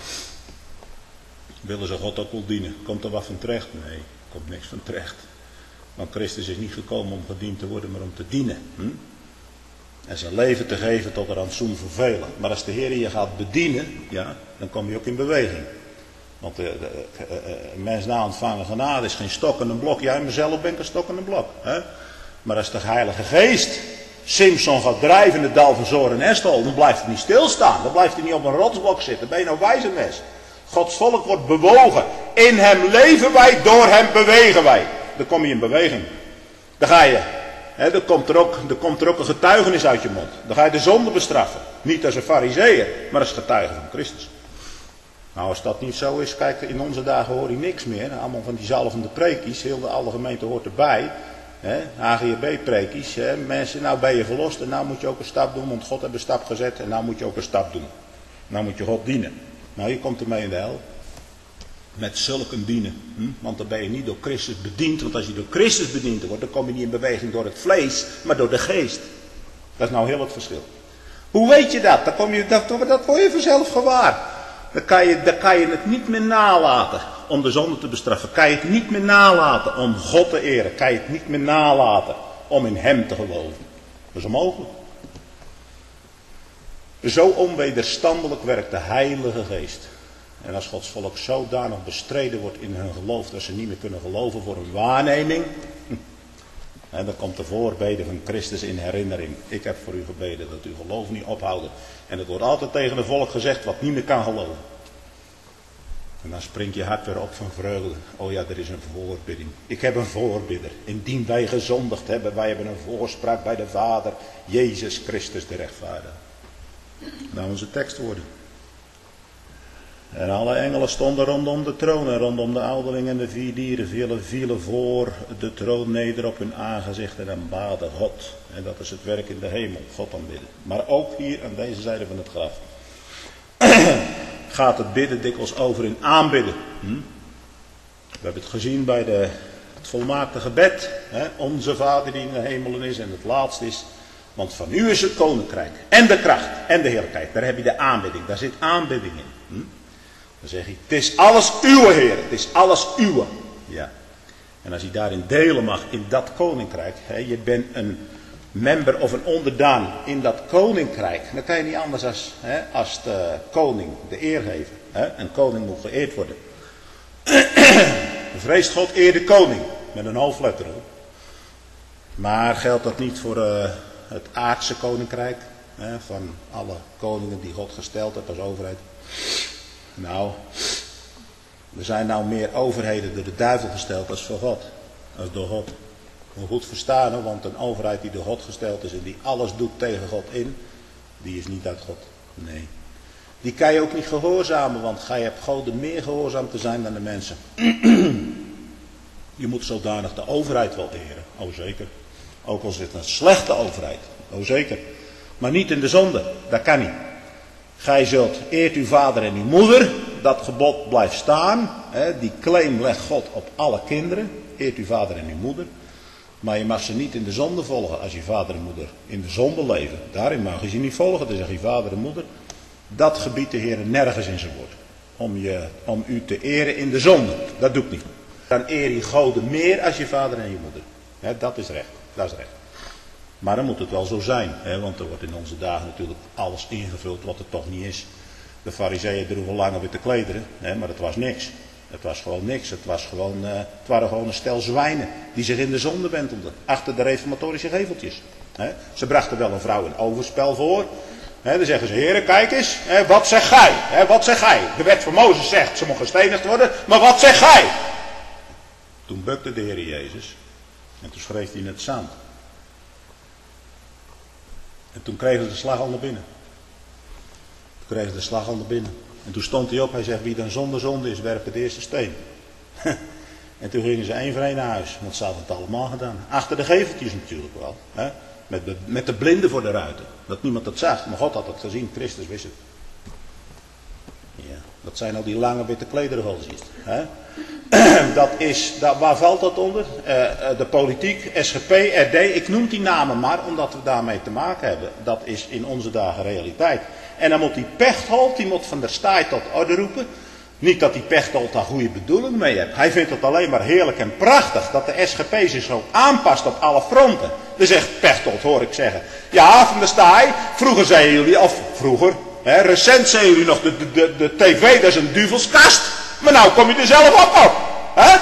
willen ze God ook wel dienen. Komt er wat van terecht? Nee, komt niks van terecht. Want Christus is niet gekomen om gediend te worden, maar om te dienen. Hm? En zijn leven te geven tot een rantsoen voor velen. Maar als de Heer je gaat bedienen, ja, dan kom je ook in beweging. Want de, de, de, de, een mens na ontvangen genade is geen stok en een blok. Jij mezelf bent een stok en een blok. Hè? Maar als de Heilige Geest Simson gaat drijven in het dal van Zor en Eschtol, dan blijft hij niet stilstaan. Dan blijft hij niet op een rotsblok zitten. Dan ben je nou wijze mes. Gods volk wordt bewogen. In hem leven wij, door hem bewegen wij. Dan kom je in beweging. Dan ga je, hè, dan, komt er ook, dan komt er ook een getuigenis uit je mond. Dan ga je de zonde bestraffen. Niet als een farizeeër, maar als getuige van Christus. Nou, als dat niet zo is, kijk, in onze dagen hoor je niks meer. Allemaal van die zalvende preekjes, heel de alle gemeente hoort erbij. H G B preekjes, hè. Mensen, nou ben je verlost en nou moet je ook een stap doen, want God heeft een stap gezet en nou moet je ook een stap doen. Nou moet je God dienen. Nou, je komt ermee in de hel. Met zulke dienen. Hm? Want dan ben je niet door Christus bediend, want als je door Christus bediend wordt, dan kom je niet in beweging door het vlees, maar door de geest. Dat is nou heel het verschil. Hoe weet je dat? Dan kom je, dat, dat word je vanzelf gewaar. Dan kan, je, dan kan je het niet meer nalaten om de zonde te bestraffen. Kan je het niet meer nalaten om God te eren. Kan je het niet meer nalaten om in hem te geloven. Dat is onmogelijk. Zo onwederstandelijk werkt de Heilige Geest. En als Gods volk zodanig bestreden wordt in hun geloof dat ze niet meer kunnen geloven voor een waarneming. En dan komt de voorbeden van Christus in herinnering. Ik heb voor u gebeden dat uw geloof niet ophouden. En het wordt altijd tegen het volk gezegd wat niet meer kan geloven. En dan springt je hart weer op van vreugde. Oh ja, er is een voorbidding. Ik heb een voorbidder. Indien wij gezondigd hebben, wij hebben een voorspraak bij de Vader. Jezus Christus de rechtvaardige. Nou, onze tekstwoorden. En alle engelen stonden rondom de troon en rondom de ouderling en de vier dieren vielen, vielen voor de troon neder op hun aangezichten en baden God. En dat is het werk in de hemel, God aanbidden. Maar ook hier aan deze zijde van het graf gaat het bidden dikwijls over in aanbidden. Hm? We hebben het gezien bij de, het volmaakte gebed. Hè? Onze Vader die in de hemelen is en het laatste is. Want van u is het koninkrijk en de kracht en de heerlijkheid. Daar heb je de aanbidding, daar zit aanbidding in. Hm? Dan zeg je, het is alles uwe Heer, het is alles uwe. Ja. En als je daarin delen mag in dat koninkrijk, hè, je bent een member of een onderdaan in dat koninkrijk, dan kan je niet anders als, hè, als de koning de eer geven. Hè. Een koning moet geëerd worden. Vreest God, eer de koning, met een hoofdletter. Hoor. Maar geldt dat niet voor uh, het aardse koninkrijk, hè, van alle koningen die God gesteld heeft als overheid? Nou, er zijn nou meer overheden door de duivel gesteld als voor God. Als door God. Moet goed verstaan, hè? Want een overheid die door God gesteld is en die alles doet tegen God in, die is niet uit God. Nee. Die kan je ook niet gehoorzamen, want gij hebt God meer gehoorzaam te zijn dan de mensen. Je moet zodanig de overheid wel eren. Oh zeker. Ook al is het een slechte overheid. Oh zeker. Maar niet in de zonde. Dat kan niet. Gij zult eert uw vader en uw moeder. Dat gebod blijft staan. Hè, die claim legt God op alle kinderen. Eert uw vader en uw moeder. Maar je mag ze niet in de zonde volgen als je vader en moeder in de zonde leven. Daarin mag je ze niet volgen. Dan zeg je vader en moeder. Dat gebiedt de Heer nergens in zijn woord. Om, je, om u te eren in de zonde. Dat doe ik niet. Dan eer je God meer als je vader en je moeder. Hè, dat is recht. Dat is recht. Maar dan moet het wel zo zijn. Hè, want er wordt in onze dagen natuurlijk alles ingevuld wat het toch niet is. De farizeeën droegen lange witte klederen. Hè, maar dat was niks. Het was gewoon niks. Het, was gewoon, uh, het waren gewoon een stel zwijnen. Die zich in de zonde wentelden. Achter de reformatorische geveltjes. Hè. Ze brachten wel een vrouw een overspel voor. Hè, dan zeggen ze, heren, kijk eens. Hè, wat zegt gij? Hè, wat zegt gij? De wet van Mozes zegt, ze mogen gestenigd worden. Maar wat zegt gij? Toen bukte de Heer Jezus. En toen schreef hij in het zand. En toen kregen ze de slag al naar binnen. Toen kregen ze de slag al naar binnen. En toen stond hij op, hij zegt, wie dan zonder zonde is, werpt het eerste steen. En toen gingen ze één voor één naar huis. Want ze hadden het allemaal gedaan. Achter de geveltjes natuurlijk wel. Hè? Met, de, met de blinden voor de ruiten. Dat niemand dat zag. Maar God had het gezien, Christus wist het. Ja, dat zijn al die lange witte klederen al ziet. Hè? Dat is, dat, waar valt dat onder? Uh, de politiek, S G P, R D, ik noem die namen maar omdat we daarmee te maken hebben. Dat is in onze dagen realiteit. En dan moet die Pechtold, die moet Van der Staaij tot orde roepen. Niet dat die Pechtold daar goede bedoeling mee heeft. Hij vindt het alleen maar heerlijk en prachtig dat de S G P zich zo aanpast op alle fronten. Dan zegt Pechtold, hoor ik zeggen. Ja, Van der Staaij, vroeger zeiden jullie, of vroeger, hè, recent zeiden jullie nog, de, de, de, de tv dat is een duvelskast. Maar nou kom je er zelf ook op. Hè?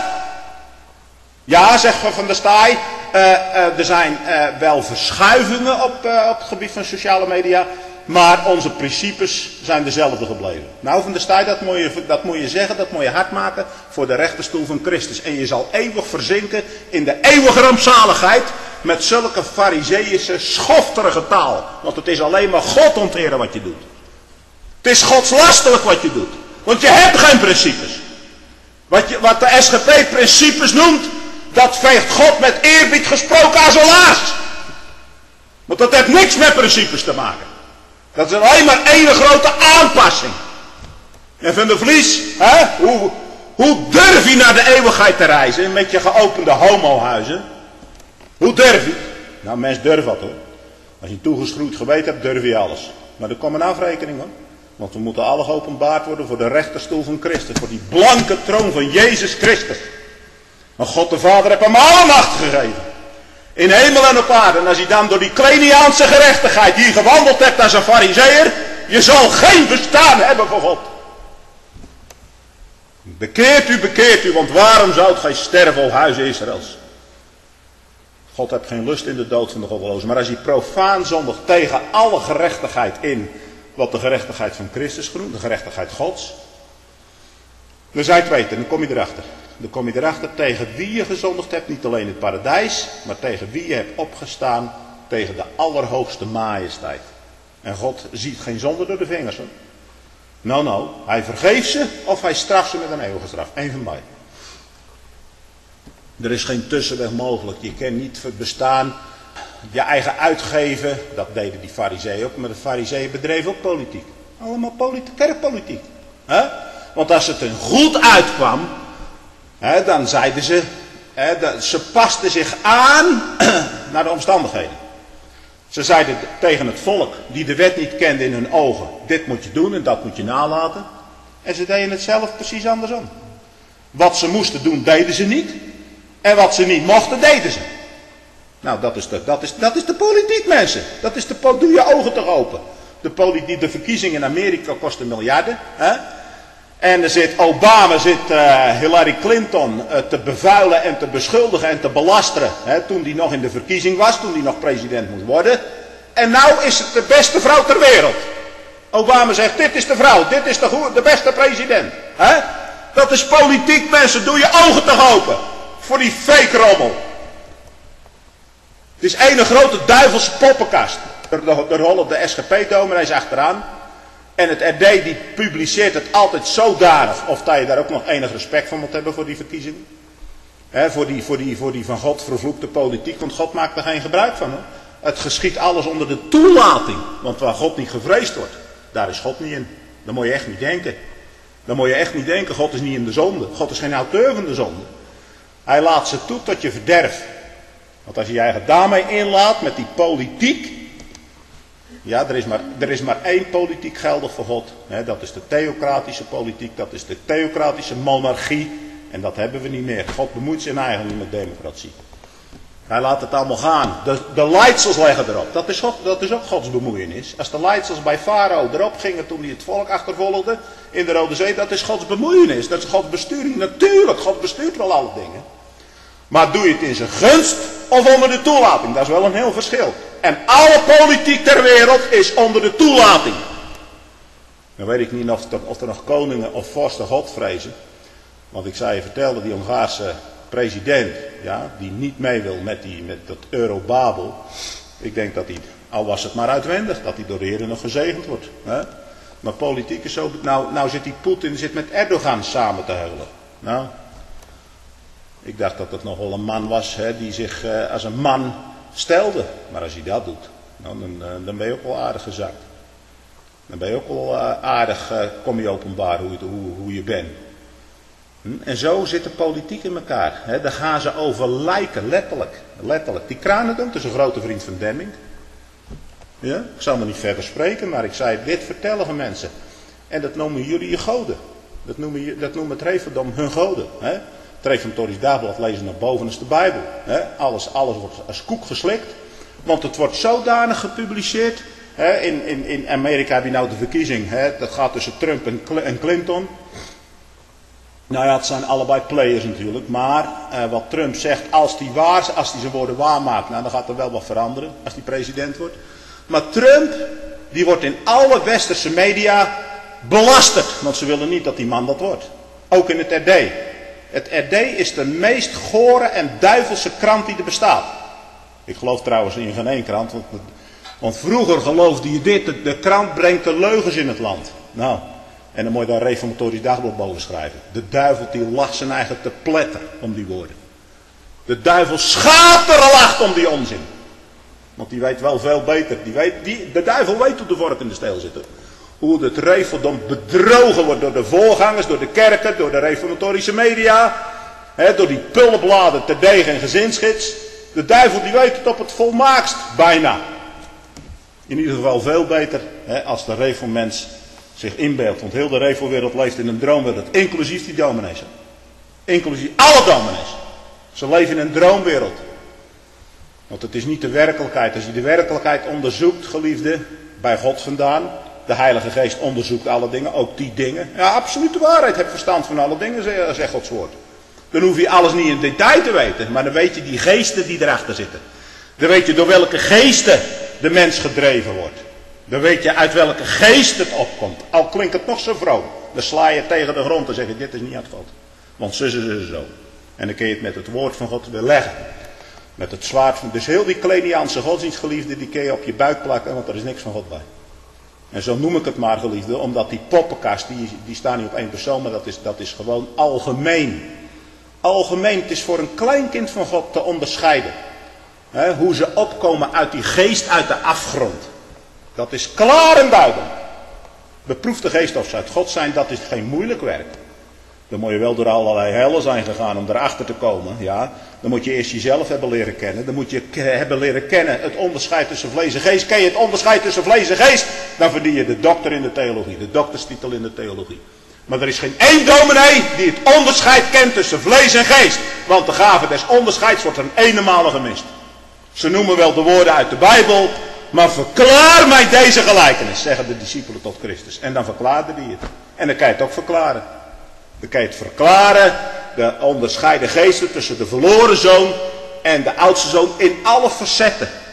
Ja, zegt Van der Staaij, uh, uh, er zijn uh, wel verschuivingen op, uh, op het gebied van sociale media. Maar onze principes zijn dezelfde gebleven. Nou, Van der Staaij, dat moet je, dat moet je zeggen, dat moet je hard maken voor de rechterstoel van Christus. En je zal eeuwig verzinken in de eeuwige rampzaligheid met zulke farizeïsche, schofterige taal. Want het is alleen maar God onteren wat je doet. Het is godslastelijk wat je doet. Want je hebt geen principes. Wat, je, wat de S G P principes noemt, dat veegt God met eerbied gesproken aan zijn laars. Want dat heeft niks met principes te maken. Dat is alleen maar één grote aanpassing. En Van der Vlies, hè, hoe, hoe durf je naar de eeuwigheid te reizen met je geopende homohuizen? Hoe durf je? Nou, mens durft wat hoor. Als je een toegeschroeid geweten hebt, durf je alles. Maar er komt een afrekening hoor. Want we moeten alle geopenbaard worden voor de rechterstoel van Christus. Voor die blanke troon van Jezus Christus. Want God de Vader heeft hem alle macht gegeven. In hemel en op aarde. En als je dan door die Kleniaanse gerechtigheid hier gewandeld hebt als een farizeeër. Je zal geen bestaan hebben voor God. Bekeert u, bekeert u. Want waarom zoudt gij sterven, o huizen Israëls? God heeft geen lust in de dood van de goddelozen. Maar als je profaan zondigt tegen alle gerechtigheid in. Wat de gerechtigheid van Christus genoemd. De gerechtigheid Gods. Dan zijn het weten. Dan kom je erachter. Dan kom je erachter tegen wie je gezondigd hebt. Niet alleen in het paradijs. Maar tegen wie je hebt opgestaan. Tegen de allerhoogste majesteit. En God ziet geen zonde door de vingers. Hoor. Nou nou. Hij vergeeft ze. Of hij straft ze met een eeuwige straf. Eén van beiden. Er is geen tussenweg mogelijk. Je kan niet bestaan. Je eigen uitgeven. Dat deden die farizeeën ook. Maar de farizeeën bedreven ook politiek. Allemaal politiek. Kerkpolitiek. He? Want als het een goed uitkwam. He, dan zeiden ze. He, dat, ze pasten zich aan naar de omstandigheden. Ze zeiden tegen het volk. Die de wet niet kende in hun ogen. Dit moet je doen en dat moet je nalaten. En ze deden het zelf precies andersom. Wat ze moesten doen deden ze niet. En wat ze niet mochten deden ze. Nou, dat is de, dat is, dat is de politiek, mensen. Dat is de, doe je ogen toch open. De, politiek, de verkiezingen in Amerika kosten miljarden. Hè? En er zit Obama, zit uh, Hillary Clinton uh, te bevuilen en te beschuldigen en te belasteren. Hè? Toen die nog in de verkiezing was, toen die nog president moest worden. En nou is het de beste vrouw ter wereld. Obama zegt, dit is de vrouw, dit is de, goe- de beste president. Hè? Dat is politiek, mensen, doe je ogen toch open. Voor die fake rommel. Het is één grote duivelse poppenkast. Er hollen de S G P-dominees achteraan. En het R D die publiceert het altijd zodanig, of dat je daar ook nog enig respect van moet hebben voor die verkiezingen. He, voor, die, voor, die, voor die van God vervloekte politiek, want God maakt er geen gebruik van. Hoor. Het geschiet alles onder de toelating, want waar God niet gevreesd wordt, daar is God niet in. Dat moet je echt niet denken. Dat moet je echt niet denken, God is niet in de zonde. God is geen auteur van de zonde. Hij laat ze toe tot je verderf. Want als je je eigen daarmee inlaat met die politiek. Ja, er is maar, er is maar één politiek geldig voor God. He, dat is de theocratische politiek, dat is de theocratische monarchie. En dat hebben we niet meer. God bemoeit zich eigenlijk niet met democratie. Hij laat het allemaal gaan. De, de leidsels leggen erop. Dat is, God, dat is ook Gods bemoeienis. Als de leidsels bij Farao erop gingen toen hij het volk achtervolgde in de Rode Zee. Dat is Gods bemoeienis. Dat is Gods besturing. Natuurlijk, God bestuurt wel alle dingen. Maar doe je het in zijn gunst of onder de toelating? Dat is wel een heel verschil. En alle politiek ter wereld is onder de toelating. Dan weet ik niet of er, of er nog koningen of vorsten God vrezen. Want ik zou je vertellen, die Hongaarse president, ja, die niet mee wil met, die, met dat Eurobabel. Ik denk dat hij, al was het maar uitwendig, dat hij door de Heer nog gezegend wordt. Hè? Maar politiek is zo, nou, nou zit die Poetin zit met Erdogan samen te huilen. Nou, ik dacht dat het nog wel een man was, hè, die zich uh, als een man stelde. Maar als hij dat doet, nou, dan, uh, dan ben je ook wel aardig gezakt. Dan ben je ook wel uh, aardig, uh, kom je openbaar hoe, hoe, hoe je bent. En zo zit de politiek in elkaar. He, daar gaan ze over lijken, letterlijk. letterlijk. Die Kranendonk is een grote vriend van Demming. Ja? Ik zal me niet verder spreken, maar ik zei dit vertellen van mensen. En dat noemen jullie je goden. Dat noemen, dat noemen het Refendom hun goden. He? Het Reformatorisch Dagblad lezen naar boven is de Bijbel. He? Alles, alles wordt als koek geslikt. Want het wordt zodanig gepubliceerd. He? In, in, in Amerika heb je nou de verkiezing. He? Dat gaat tussen Trump en, Cl- en Clinton. Nou ja, het zijn allebei players natuurlijk, maar uh, wat Trump zegt, als die waar, als die zijn woorden waarmaakt, nou dan gaat er wel wat veranderen als die president wordt. Maar Trump, die wordt in alle westerse media belasterd, want ze willen niet dat die man dat wordt. Ook in het R D. Het R D is de meest gore en duivelse krant die er bestaat. Ik geloof trouwens in geen één krant, want, want vroeger geloofde je dit, de, de krant brengt de leugens in het land. Nou... En dan moet je daar Reformatorisch Dagblad boven schrijven. De duivel die lacht zijn eigen te pletten om die woorden. De duivel schaterlacht om die onzin. Want die weet wel veel beter. Die weet, die, de duivel weet hoe de vork in de steel zit. Hoe het Reformdom bedrogen wordt door de voorgangers, door de kerken, door de reformatorische media. Hè, door die pullenbladen ter degen en gezinsgids. De duivel die weet het op het volmaakst, bijna. In ieder geval veel beter hè, als de reformmens zich inbeeldt. Want heel de reformwereld leeft in een droomwereld. Inclusief die dominees. Inclusief alle dominees. Ze leven in een droomwereld. Want het is niet de werkelijkheid. Als je de werkelijkheid onderzoekt, geliefde, bij God vandaan. De Heilige Geest onderzoekt alle dingen, ook die dingen. Ja, absolute waarheid. Heb verstand van alle dingen, zegt Gods woord. Dan hoef je alles niet in detail te weten. Maar dan weet je die geesten die erachter zitten. Dan weet je door welke geesten de mens gedreven wordt. Dan weet je uit welke geest het opkomt. Al klinkt het nog zo vroom. Dan sla je tegen de grond en zeg je, dit is niet uit God. Want zus is zus zo. En dan kun je het met het woord van God weer leggen. Met het zwaard van... Dus heel die Kleniaanse godsdienstgeliefde, die kun je op je buik plakken, want er is niks van God bij. En zo noem ik het maar, geliefde, omdat die poppenkast, die, die staan niet op één persoon, maar dat is, dat is gewoon algemeen. Algemeen, het is voor een kleinkind van God te onderscheiden. He, hoe ze opkomen uit die geest, uit de afgrond. Dat is klaar en duidelijk. Beproef de geest of ze uit God zijn, dat is geen moeilijk werk. Dan moet je wel door allerlei hellen zijn gegaan om erachter te komen. Ja. Dan moet je eerst jezelf hebben leren kennen. Dan moet je hebben leren kennen het onderscheid tussen vlees en geest. Ken je het onderscheid tussen vlees en geest? Dan verdien je de dokter in de theologie. De dokterstitel in de theologie. Maar er is geen één dominee die het onderscheid kent tussen vlees en geest. Want de gave des onderscheids wordt een eenmalig gemist. Ze noemen wel de woorden uit de Bijbel. Maar verklaar mij deze gelijkenis, zeggen de discipelen tot Christus. En dan verklaarde hij het. En dan kan je het ook verklaren. Dan kan je het verklaren, de onderscheiden geesten tussen de verloren zoon en de oudste zoon in alle facetten.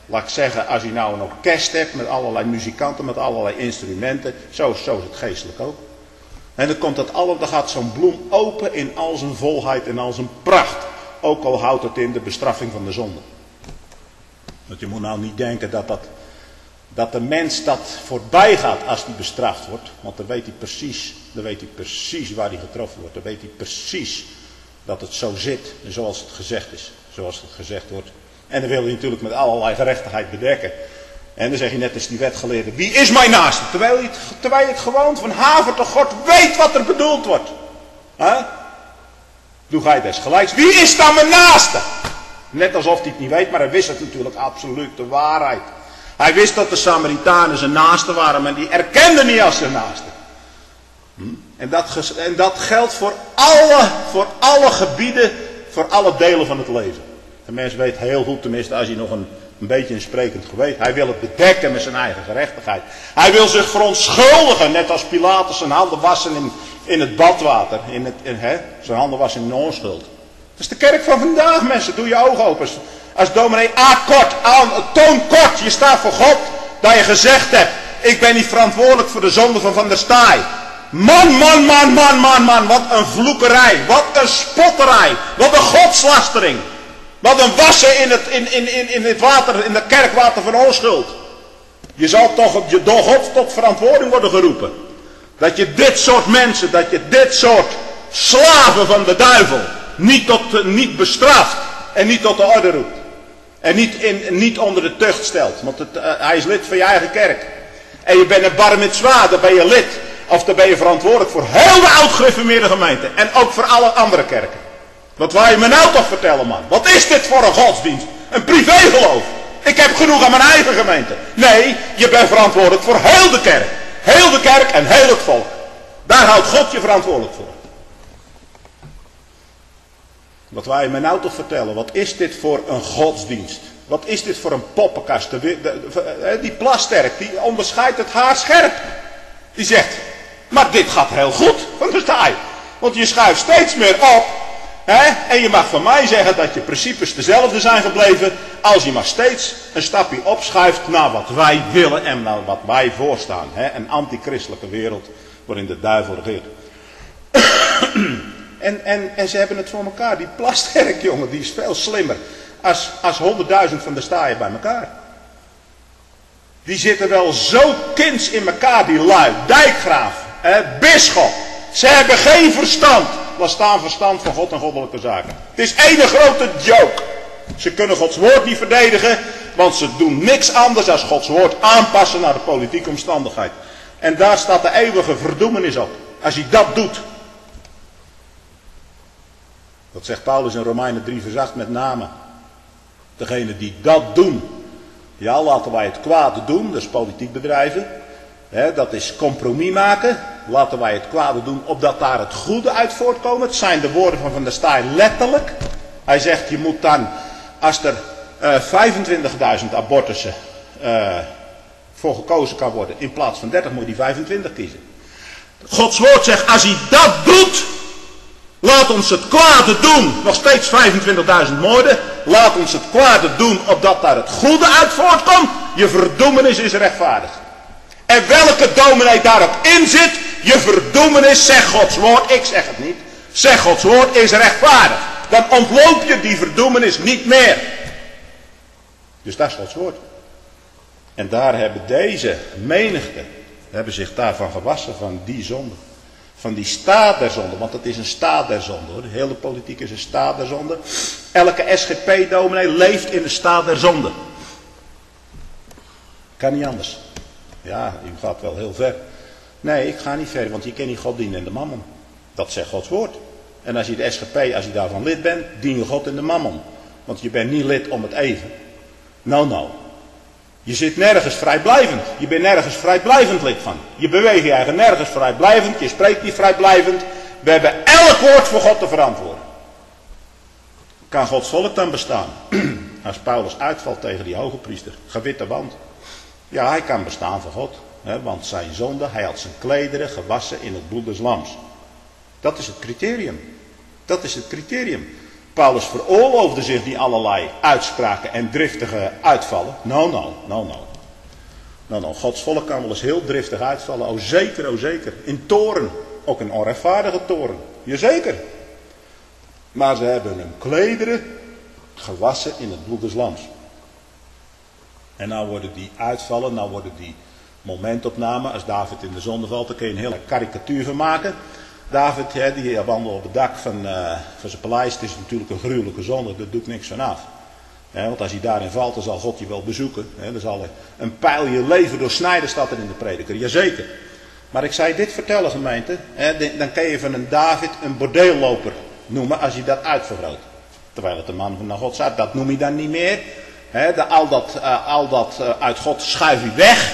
laat ik zeggen, als je nou een orkest hebt met allerlei muzikanten, met allerlei instrumenten, zo, zo is het geestelijk ook. En dan komt dat allemaal, dan gaat zo'n bloem open in al zijn volheid en al zijn pracht. Ook al houdt het in de bestraffing van de zonde. Want je moet nou niet denken dat, dat, dat de mens dat voorbij gaat als die bestraft wordt. Want dan weet hij precies, dan weet hij precies waar hij getroffen wordt. Dan weet hij precies dat het zo zit, zoals het gezegd is. Zoals het gezegd wordt. En dan wil hij natuurlijk met allerlei gerechtigheid bedekken. En dan zeg je net als die wetgeleerde, wie is mijn naaste? Terwijl je het, terwijl je het gewoon van haver tot God weet wat er bedoeld wordt. Huh? Doe gij desgelijks. Wie is dan mijn naaste? Net alsof hij het niet weet, maar hij wist het natuurlijk absoluut de waarheid. Hij wist dat de Samaritanen zijn naasten waren, maar die erkenden niet als zijn naaste. Hm? En, dat, en dat geldt voor alle, voor alle gebieden, voor alle delen van het leven. De mens weet heel goed, tenminste als hij nog een, een beetje een sprekend geweten. Hij wil het bedekken met zijn eigen gerechtigheid. Hij wil zich verontschuldigen, net als Pilatus zijn handen wassen in, in het badwater. In het, in, hè, zijn handen wassen in onschuld. Dat is de kerk van vandaag, mensen. Doe je ogen open. Als, als dominee A. Kort, aan, toon kort, je staat voor God, dat je gezegd hebt, ik ben niet verantwoordelijk voor de zonde van Van der Staaij. Man, man, man, man, man, man, wat een vloekerij, wat een spotterij, wat een godslastering. Wat een wassen in het, in, in, in, in het water, in het kerkwater van onschuld. Je zal toch je door God tot verantwoording worden geroepen. Dat je dit soort mensen, dat je dit soort slaven van de duivel niet, tot, niet bestraft en niet tot de orde roept. En niet, in, niet onder de tucht stelt. Want het, uh, hij is lid van je eigen kerk. En je bent een bar mitzwa, dan ben je lid. Of dan ben je verantwoordelijk voor heel de oud-gereformeerde gemeente. En ook voor alle andere kerken. Wat wou je me nou toch vertellen, man? Wat is dit voor een godsdienst? Een privégeloof. Ik heb genoeg aan mijn eigen gemeente. Nee, je bent verantwoordelijk voor heel de kerk. Heel de kerk en heel het volk. Daar houdt God je verantwoordelijk voor. Wat wou je me nou toch vertellen? Wat is dit voor een godsdienst? Wat is dit voor een poppenkast? De, de, de, die Plasterk, die onderscheidt het haar scherp. Die zegt, maar dit gaat heel goed, van de staai. Want je schuift steeds meer op. Hè? En je mag van mij zeggen dat je principes dezelfde zijn gebleven. Als je maar steeds een stapje opschuift naar wat wij willen en naar wat wij voorstaan. Hè? Een antichristelijke wereld waarin de duivel regeert. en, en, en ze hebben het voor elkaar. Die Plasterk, jongen, die is veel slimmer. Als, als honderdduizend van de staaien bij elkaar. Die zitten wel zo kinds in elkaar, die lui. Dijkgraaf, hè, bisschop. Ze hebben geen verstand. Laat staan verstand van God en goddelijke zaken. Het is één grote joke. Ze kunnen Gods woord niet verdedigen. Want ze doen niks anders dan Gods woord aanpassen naar de politieke omstandigheid. En daar staat de eeuwige verdoemenis op. Als je dat doet. Dat zegt Paulus in Romeinen drie vers acht met name. Degene die dat doen. Ja, laten wij het kwade doen. Dat is politiek bedrijven. He, dat is compromis maken. Laten wij het kwade doen opdat daar het goede uit voortkomt. Het zijn de woorden van Van der Staaij letterlijk. Hij zegt je moet dan, als er uh, vijfentwintigduizend abortussen uh, voor gekozen kan worden. In plaats van dertig moet je die vijfentwintig kiezen. Gods woord zegt als hij dat doet. Laat ons het kwade doen. Nog steeds vijfentwintigduizend moorden. Laat ons het kwade doen opdat daar het goede uit voortkomt. Je verdoemenis is rechtvaardig. En welke dominee daarop inzit, je verdoemenis, zeg Gods woord, ik zeg het niet, zeg Gods woord is rechtvaardig. Dan ontloop je die verdoemenis niet meer. Dus dat is Gods woord. En daar hebben deze menigte, hebben zich daarvan gewassen, van die zonde. Van die staat der zonde, want het is een staat der zonde hoor. De hele politiek is een staat der zonde. Elke S G P-dominee leeft in de staat der zonde. Kan niet anders. Ja, u gaat wel heel ver. Nee, ik ga niet ver, want je kent niet God dienen en de mammon. Dat zegt Gods woord. En als je de S G P, als je daarvan lid bent, dien je God in de mammon. Want je bent niet lid om het even. Nou, nou. Je zit nergens vrijblijvend. Je bent nergens vrijblijvend lid van. Je beweegt je eigen nergens vrijblijvend. Je spreekt niet vrijblijvend. We hebben elk woord voor God te verantwoorden. Kan Gods volk dan bestaan? Als Paulus uitvalt tegen die hoge priester. Gewitte wand. Ja, hij kan bestaan voor God. Hè, want zijn zonde, hij had zijn klederen gewassen in het bloed des lams. Dat is het criterium. Dat is het criterium. Paulus veroorloofde zich die allerlei uitspraken en driftige uitvallen. Nou, nou, nou, nou. Nou, nou, Gods volk kan wel eens heel driftig uitvallen. O zeker, o zeker. In toorn. Ook een onrechtvaardige toorn. Jazeker. Maar ze hebben hun klederen gewassen in het bloed des lams. En nou worden die uitvallen, nou worden die momentopnamen. Als David in de zonde valt, dan kun je een hele karikatuur van maken. David, hè, die wandelt op het dak van, uh, van zijn paleis. Het is natuurlijk een gruwelijke zonde, daar doet niks van af. He, want als hij daarin valt, dan zal God je wel bezoeken. He, dan zal een pijl je leven doorsnijden, staat er in de prediker. Jazeker. Maar ik zei dit vertellen, gemeente. He, dan kun je van een David een bordeelloper noemen als je dat uitvergroot. Terwijl het een man van God staat, dat noem je dan niet meer. He, de, al dat, uh, al dat uh, uit God schuif je weg.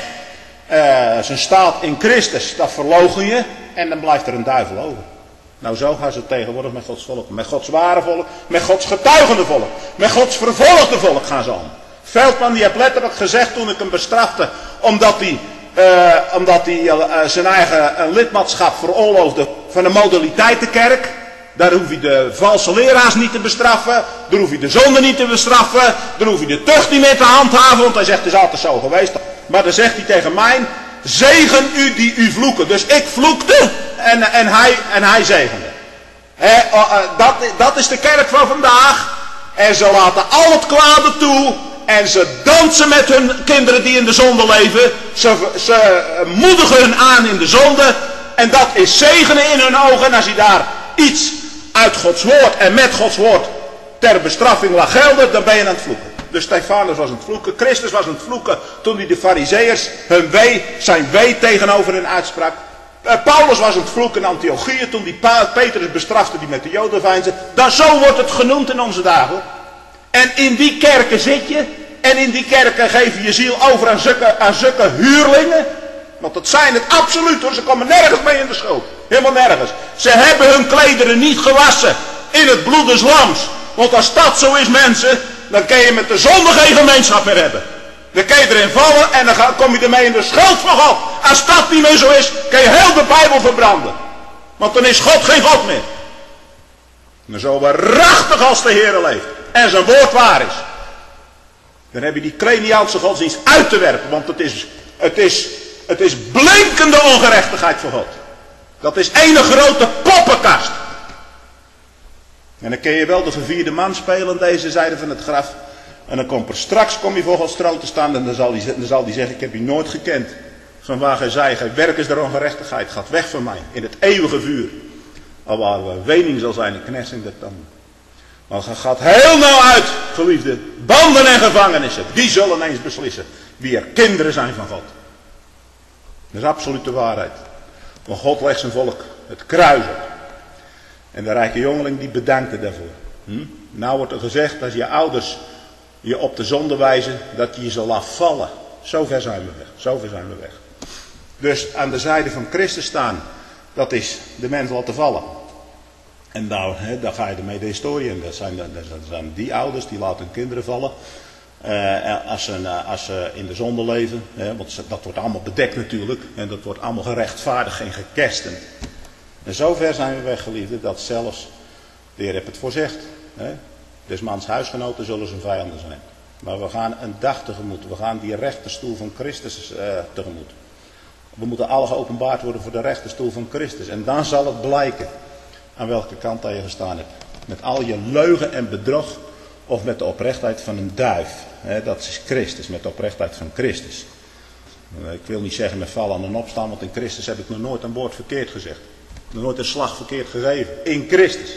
Uh, zijn staat in Christus, dat verloochen je. En dan blijft er een duivel over. Nou, zo gaan ze tegenwoordig met Gods volk. Met Gods ware volk. Met Gods getuigende volk. Met Gods vervolgde volk gaan ze om. Veldman die heeft letterlijk gezegd toen ik hem bestrafte. Omdat hij, uh, omdat hij uh, zijn eigen uh, lidmaatschap veroorloofde van de modaliteitenkerk. Daar hoef je de valse leraars niet te bestraffen. Daar hoef je de zonde niet te bestraffen. Daar hoef je de tucht niet meer te handhaven. Want hij zegt het is altijd zo geweest. Maar dan zegt hij tegen mij. Zegen u die u vloeken. Dus ik vloekte en, en, hij, en hij zegende. He, uh, dat, dat is de kerk van vandaag. En ze laten al het kwade toe. En ze dansen met hun kinderen die in de zonde leven. Ze, ze moedigen hun aan in de zonde. En dat is zegenen in hun ogen. En als je daar iets uit Gods woord en met Gods woord ter bestraffing laat gelden, dan ben je aan het vloeken. Dus Stefanus was aan het vloeken. Christus was aan het vloeken toen hij de Farizeeërs hun wee, zijn wee tegenover hen uitsprak. Uh, Paulus was aan het vloeken in Antiochië toen die Petrus bestrafte die met de Joden veinzen. Dan zo wordt het genoemd in onze dagen. En in die kerken zit je. En in die kerken geef je je ziel over aan zulke, aan zulke huurlingen. Want dat zijn het absoluut hoor. Ze komen nergens mee in de schuld. Helemaal nergens. Ze hebben hun klederen niet gewassen in het bloed des lams. Want als dat zo is mensen, dan kun je met de zonde geen gemeenschap meer hebben. Dan kun je erin vallen en dan kom je ermee in de schuld van God. Als dat niet meer zo is, kun je heel de Bijbel verbranden. Want dan is God geen God meer. En zo waarachtig als de Heer leeft en zijn woord waar is. Dan heb je die Kleniaanse godsdienst uit te werpen. Want het is, het is, het is blinkende ongerechtigheid voor God. Dat is ene grote poppenkast. En dan kun je wel de gevierde man spelen aan deze zijde van het graf. En dan komt er straks, kom je voor Gods troon te staan. En dan zal hij, dan zal hij zeggen, ik heb je nooit gekend. Van waar gij zei, gij werk is der ongerechtigheid. Gaat weg van mij, in het eeuwige vuur. Al waar we wening zal zijn, in knessing der tanden. Maar het gaat heel nauw uit, geliefde. Banden en gevangenissen, die zullen eens beslissen. Wie er kinderen zijn van God. Dat is absolute waarheid. Want God legt zijn volk het kruis op. En de rijke jongeling die bedankte daarvoor. Hm? Nou wordt er gezegd, als je ouders je op de zonde wijzen, dat je je zal afvallen. Zover zijn we weg. Zover zijn we weg. Dus aan de zijde van Christus staan, dat is de mens laten vallen. En nou, hè, daar ga je ermee de historie in. Dat zijn, dat zijn die ouders die laten hun kinderen vallen. Uh, als, ze, uh, als ze in de zonde leven. Hè, want dat wordt allemaal bedekt natuurlijk. En dat wordt allemaal gerechtvaardigd en gekerstend. En zover zijn we weggeliefd dat zelfs, de Heer heeft het voorzegd. Hè, des mans huisgenoten zullen zijn vijanden zijn. Maar we gaan een dag tegemoet. We gaan die rechterstoel van Christus uh, tegemoet. We moeten alle geopenbaard worden voor de rechterstoel van Christus. En dan zal het blijken aan welke kant je gestaan hebt. Met al je leugen en bedrog. Of met de oprechtheid van een duif. He, dat is Christus, met de oprechtheid van Christus. Ik wil niet zeggen met vallen en opstaan, want in Christus heb ik nog nooit een woord verkeerd gezegd. Nog nooit een slag verkeerd gegeven. In Christus.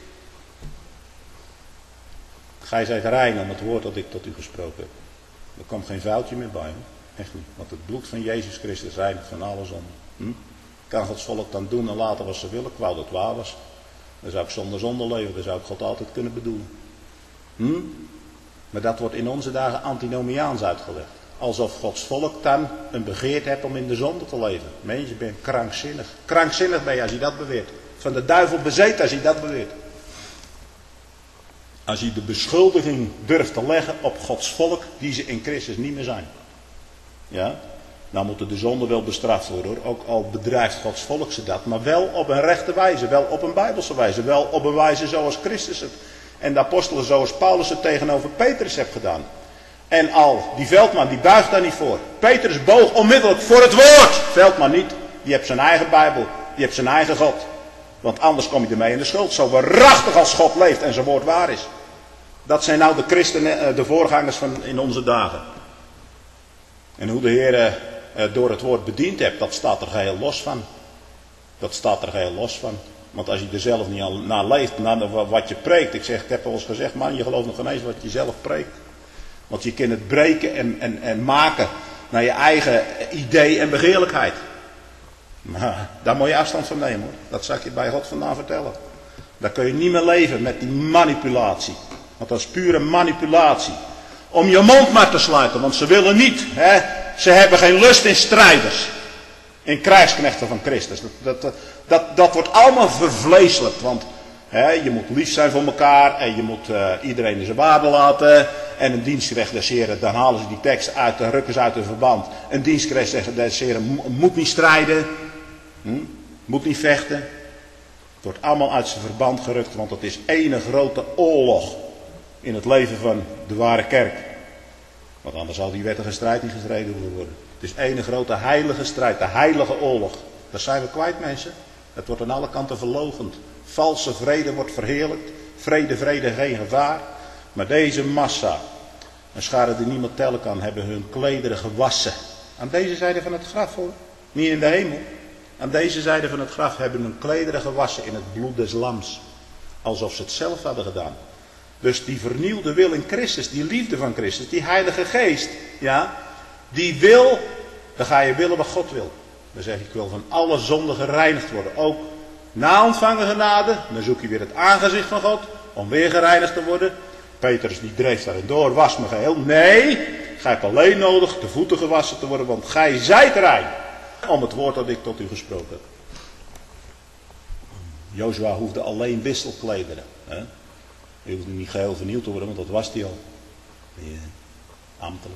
Gij zijt rein om het woord dat ik tot u gesproken heb. Er komt geen vuiltje meer bij. He? Echt niet. Want het bloed van Jezus Christus reinigt van alle zonde. Hm? Kan Gods volk dan doen en laten wat ze willen. Ik wou dat het waar was. Dan zou ik zonder zonde leven. Dan zou ik God altijd kunnen bedoelen. Hm? Maar dat wordt in onze dagen antinomiaans uitgelegd. Alsof Gods volk dan een begeerte hebt om in de zonde te leven. Mens, je bent krankzinnig. Krankzinnig ben je als je dat beweert. Van de duivel bezeten als je dat beweert. Als je de beschuldiging durft te leggen op Gods volk die ze in Christus niet meer zijn. Ja? Dan moeten de zonden wel bestraft worden hoor. Ook al bedrijft Gods volk ze dat. Maar wel op een rechte wijze. Wel op een bijbelse wijze. Wel op een wijze zoals Christus het En de apostelen zoals Paulus het tegenover Petrus heeft gedaan. En al, die Veldman, die buigt daar niet voor. Petrus boog onmiddellijk voor het woord. Veldman niet. Die heeft zijn eigen Bijbel. Die heeft zijn eigen God. Want anders kom je ermee in de schuld. Zo waarachtig als God leeft en zijn woord waar is. Dat zijn nou de christenen, de voorgangers van in onze dagen. En hoe de Heer door het woord bediend hebt, dat staat er geheel los van. Dat staat er geheel los van. Want als je er zelf niet aan naar leeft, naar wat je preekt. Ik zeg, ik heb al eens gezegd, man, je gelooft nog geen eens wat je zelf preekt. Want je kunt het breken en, en, en maken naar je eigen idee en begeerlijkheid. Maar daar moet je afstand van nemen, hoor. Dat zal ik je bij God vandaan vertellen. Daar kun je niet meer leven met die manipulatie. Want dat is pure manipulatie. Om je mond maar te sluiten, want ze willen niet. Hè? Ze hebben geen lust in strijders. In krijgsknechten van Christus. Dat, dat, dat, dat wordt allemaal vervleeselijkt. Want hè, je moet lief zijn voor elkaar. En je moet uh, iedereen in zijn waarde laten. En een dienstrecht des Heren, dan halen ze die tekst uit. Dan rukken ze uit hun verband. Een dienstrecht des Heren moet niet strijden. Hm? Moet niet vechten. Het wordt allemaal uit zijn verband gerukt. Want het is één grote oorlog. In het leven van de ware kerk. Want anders zal die wettige strijd niet gestreden worden. Het is één grote heilige strijd. De heilige oorlog. Dat zijn we kwijt, mensen. Het wordt aan alle kanten verloochend. Valse vrede wordt verheerlijkt. Vrede, vrede, geen gevaar. Maar deze massa, een schare die niemand tellen kan, hebben hun klederen gewassen. Aan deze zijde van het graf, hoor. Niet in de hemel. Aan deze zijde van het graf hebben hun klederen gewassen in het bloed des lams. Alsof ze het zelf hadden gedaan. Dus die vernieuwde wil in Christus, die liefde van Christus, die heilige geest, ja, die wil, dan ga je willen wat God wil. Dan zeg ik, ik wil van alle zonden gereinigd worden. Ook na ontvangen genade, dan zoek je weer het aangezicht van God, om weer gereinigd te worden. Petrus die dreef daarin door, was me geheel. Nee, gij hebt alleen nodig de voeten gewassen te worden, want gij zijt rein. Om het woord dat ik tot u gesproken heb. Jozua hoefde alleen wisselklederen. Hè? Hij hoefde niet geheel vernieuwd te worden, want dat was hij al. Ja, ambtelijk.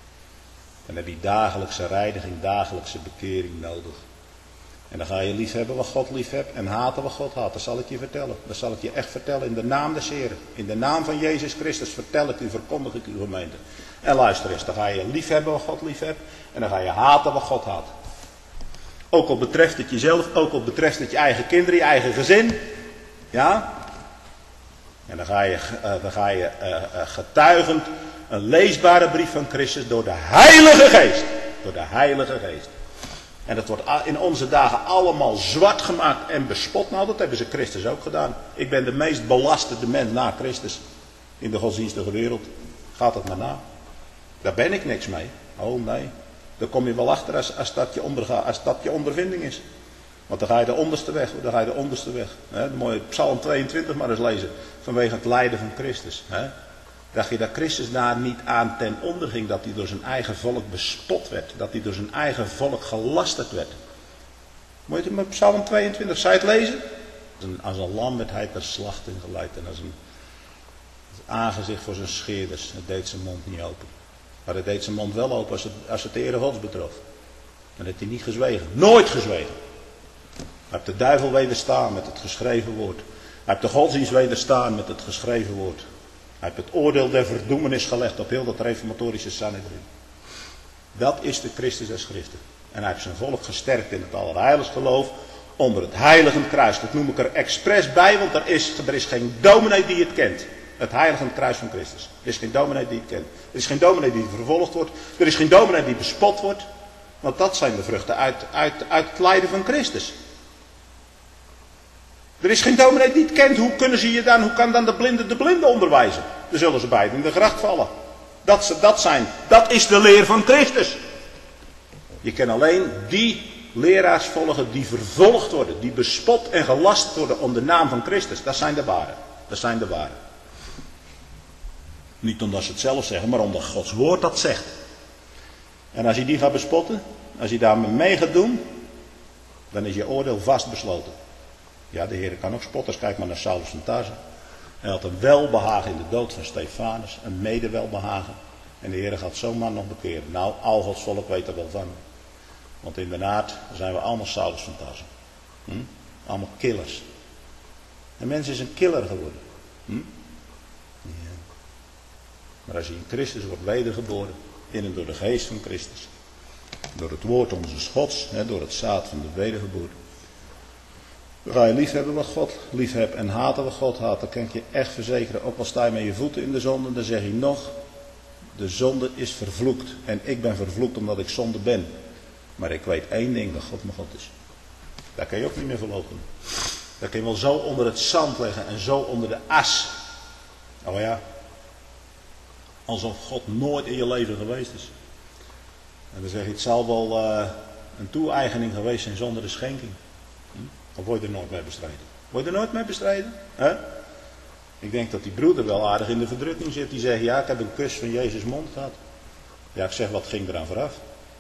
Dan heb je dagelijkse reiniging, dagelijkse bekering nodig. En dan ga je lief hebben wat God lief hebt en haten wat God haat. Dat zal ik je vertellen. Dat zal ik je echt vertellen in de naam des Heren. In de naam van Jezus Christus vertel ik u, verkondig ik uw gemeente. En luister eens, dan ga je lief hebben wat God lief hebt. En dan ga je haten wat God haat. Ook al betreft het jezelf, ook al betreft het je eigen kinderen, je eigen gezin. Ja. En dan ga je, uh, dan ga je uh, uh, getuigend een leesbare brief van Christus door de Heilige Geest. Door de Heilige Geest. En dat wordt in onze dagen allemaal zwart gemaakt en bespot. Nou, dat hebben ze Christus ook gedaan. Ik ben de meest belasterde mens na Christus in de godsdienstige wereld. Gaat het maar na. Daar ben ik niks mee. Oh nee. Daar kom je wel achter als, als, dat, je onderga, als dat je ondervinding is. Want dan ga je de onderste weg. Dan ga je de onderste weg. He, dan moet je Psalm tweeëntwintig maar eens lezen. Vanwege het lijden van Christus. He. Dacht je dat Christus daar niet aan ten onder ging, dat hij door zijn eigen volk bespot werd. Dat hij door zijn eigen volk gelasterd werd. Moet je met Psalm tweeëntwintig, zou je het lezen? Als een, als een lam werd hij ter slachting geleid. En als een het aangezicht voor zijn scheerders. Het deed zijn mond niet open. Maar het deed zijn mond wel open als het, als het de Heere Gods betrof. Dan heeft hij niet gezwegen. Nooit gezwegen. Hij heeft de duivel wederstaan met het geschreven woord. Hij heeft de godsdienst wederstaan met het geschreven woord. Hij heeft het oordeel der verdoemenis gelegd op heel dat reformatorische Sanhedrin. Dat is de Christus der Schriften. En hij heeft zijn volk gesterkt in het allerheiligst geloof onder het heiligend kruis. Dat noem ik er expres bij, want er is, er is geen dominee die het kent. Het heiligend kruis van Christus. Er is geen dominee die het kent. Er is geen dominee die vervolgd wordt. Er is geen dominee die bespot wordt. Want dat zijn de vruchten uit, uit, uit het lijden van Christus. Er is geen dominee die het kent. Hoe kunnen ze je dan, hoe kan dan de blinde de blinde onderwijzen? Dan zullen ze beiden in de gracht vallen. Dat, dat, zijn, dat is de leer van Christus. Je kan alleen die leraars volgen die vervolgd worden. Die bespot en gelast worden om de naam van Christus. Dat zijn de ware. Dat zijn de ware. Niet omdat ze het zelf zeggen, maar omdat Gods woord dat zegt. En als je die gaat bespotten, als je daarmee mee gaat doen, dan is je oordeel vastbesloten. Ja, de Heer kan ook spotters. Kijk maar naar Saulus van Tarse. Hij had een welbehagen in de dood van Stefanus. Een medewelbehagen. En de Heer gaat zo'n man nog bekeren. Nou, al Gods volk weet er wel van. Want inderdaad zijn we allemaal Saulus van Tarse. Hm? Allemaal killers. En mens is een killer geworden. Hm? Maar als je in Christus wordt wedergeboren, in en door de geest van Christus, door het woord onze Gods, hè, door het zaad van de wedergeboorte, dan ga je liefhebben wat God liefhebt en haten wat God haat. Dan kan ik je echt verzekeren, ook al sta je met je voeten in de zonde, dan zeg je nog, de zonde is vervloekt. En ik ben vervloekt omdat ik zonde ben. Maar ik weet één ding, dat God mijn God is. Daar kan je ook niet meer verloochenen. Dat kun je wel zo onder het zand leggen en zo onder de as. Oh ja, alsof God nooit in je leven geweest is. En dan zeg je, het zal wel uh, een toe-eigening geweest zijn zonder de schenking. Hm? Of word je er nooit mee bestreden? Word je er nooit mee bestreden? Huh? Ik denk dat die broeder wel aardig in de verdrukking zit. Die zegt, ja, ik heb een kus van Jezus' mond gehad. Ja, ik zeg, wat ging eraan vooraf?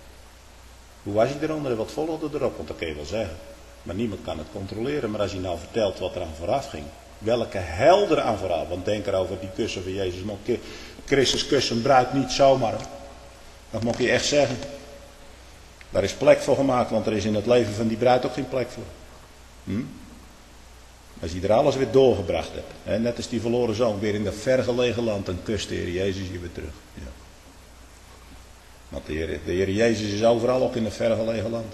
Hoe was ik eronder en wat volgde erop? Want dat kun je wel zeggen. Maar niemand kan het controleren. Maar als je nou vertelt wat er aan vooraf ging. Welke hel er aan vooraf. Want denk erover die kussen van Jezus' mond. Christus kussen bruikt niet zomaar. Dat moet je echt zeggen. Daar is plek voor gemaakt. Want er is in het leven van die bruid ook geen plek voor. Hm? Als je er alles weer doorgebracht hebt. Hè, net als die verloren zoon weer in dat vergelegen land. Dan kust de Heer Jezus je weer terug. Ja. Want de Heer, de Heer Jezus is overal ook in het vergelegen land.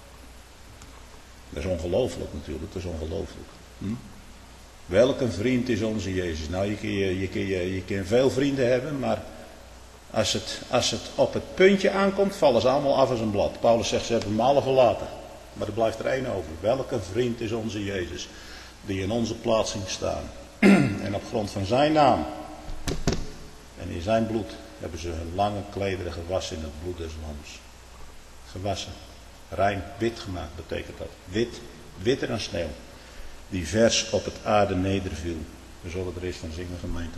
Dat is ongelooflijk natuurlijk. Dat is ongelooflijk. Hm? Welke vriend is onze Jezus? Nou, je kan, je, je, kan, je, je kan veel vrienden hebben. Maar als het, als het op het puntje aankomt, vallen ze allemaal af als een blad. Paulus zegt, ze hebben hem alle verlaten. Maar er blijft er één over. Welke vriend is onze Jezus? Die in onze plaats ging staan. En op grond van zijn naam en in zijn bloed hebben ze hun lange klederen gewassen in het bloed des lams. Gewassen. Rein, wit gemaakt betekent dat. Wit, witter dan sneeuw. Die vers op het aarde nederviel. We zullen er eens van zingen, gemeente.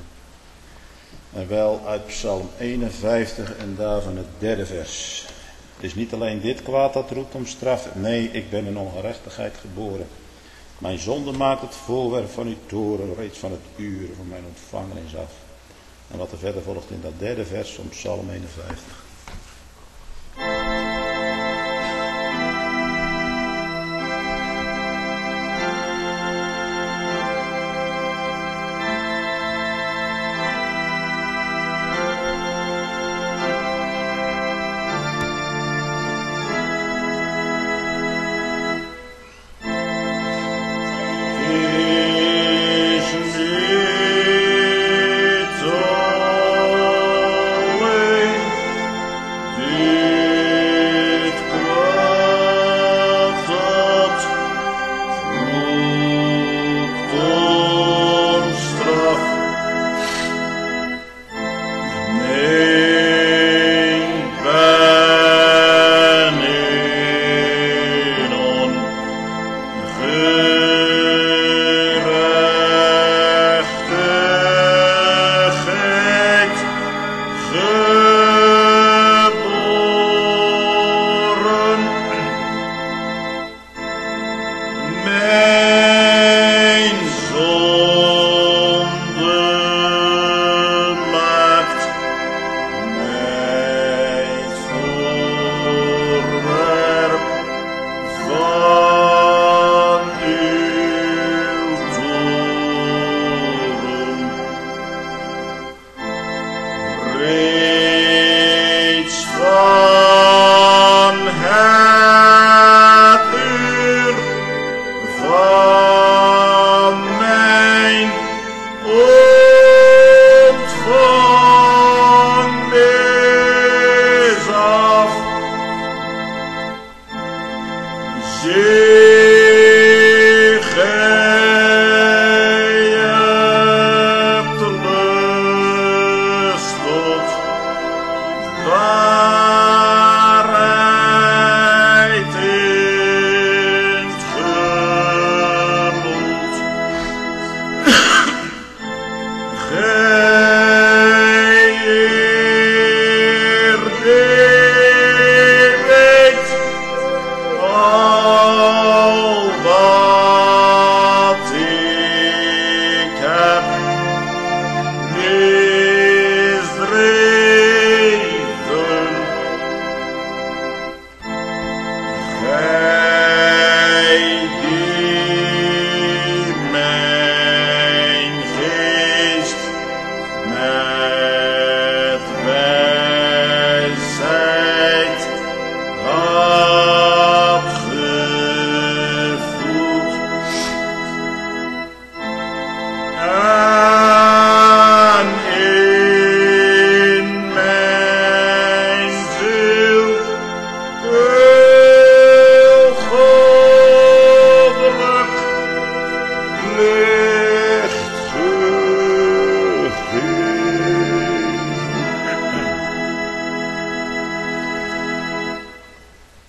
En wel uit Psalm eenenvijftig en daarvan het derde vers. Het is niet alleen dit kwaad dat roept om straf. Nee, ik ben in ongerechtigheid geboren. Mijn zonde maakt het voorwerp van uw toren, reeds van het uur van mijn ontvangenis af. En wat er verder volgt in dat derde vers van Psalm eenenvijftig.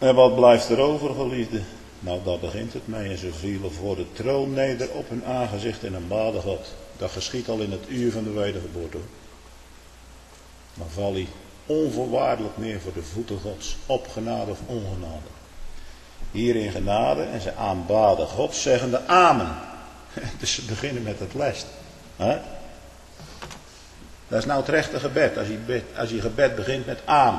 En wat blijft er over, geliefde? Nou, daar begint het mee. En ze vielen voor de troon neder op hun aangezicht en een baden God. Dat geschiet al in het uur van de wedergeboorte. Dan val hij onvoorwaardelijk neer voor de voeten Gods. Op genade of ongenade. Hier in genade en ze aanbaden God zeggende amen. Dus ze beginnen met het lest. He? Dat is nou het rechte gebed. Als je, bed, als je gebed begint met amen.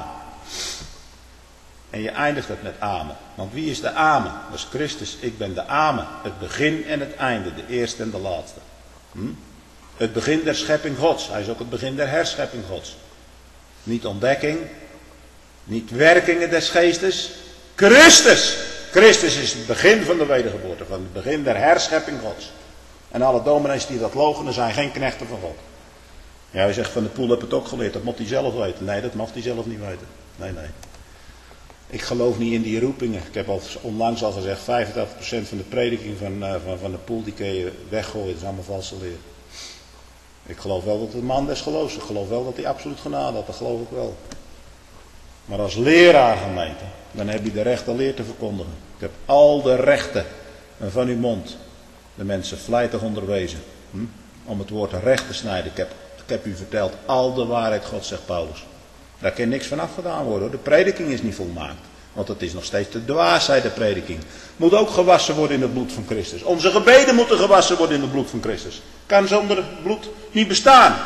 En je eindigt het met amen. Want wie is de amen? Dat is Christus. Ik ben de amen. Het begin en het einde. De eerste en de laatste. Hm? Het begin der schepping Gods. Hij is ook het begin der herschepping Gods. Niet ontdekking. Niet werkingen des geestes. Christus. Christus is het begin van de wedergeboorte. Van het begin der herschepping Gods. En alle dominees die dat loochenen zijn geen knechten van God. Ja, hij zegt van de Poel heb het ook geleerd. Dat moet hij zelf weten. Nee, dat mag hij zelf niet weten. Nee, nee. Ik geloof niet in die roepingen. Ik heb al onlangs al gezegd, vijfentachtig procent van de prediking van, uh, van, van de Poel, die kun je weggooien. Dat is allemaal valse leer. Ik geloof wel dat het een man des geloofs is. Ik geloof wel dat hij absoluut genade had. Dat geloof ik wel. Maar als leraar gemeente, dan heb je de rechte leer te verkondigen. Ik heb al de rechten van uw mond de mensen vlijtig onderwezen. Hm? Om het woord recht te snijden. Ik heb, ik heb u verteld, al de waarheid God, zegt Paulus. Daar kan niks van afgedaan worden hoor. De prediking is niet volmaakt. Want het is nog steeds de dwaasheid, de prediking. Moet ook gewassen worden in het bloed van Christus. Onze gebeden moeten gewassen worden in het bloed van Christus. Kan zonder bloed niet bestaan.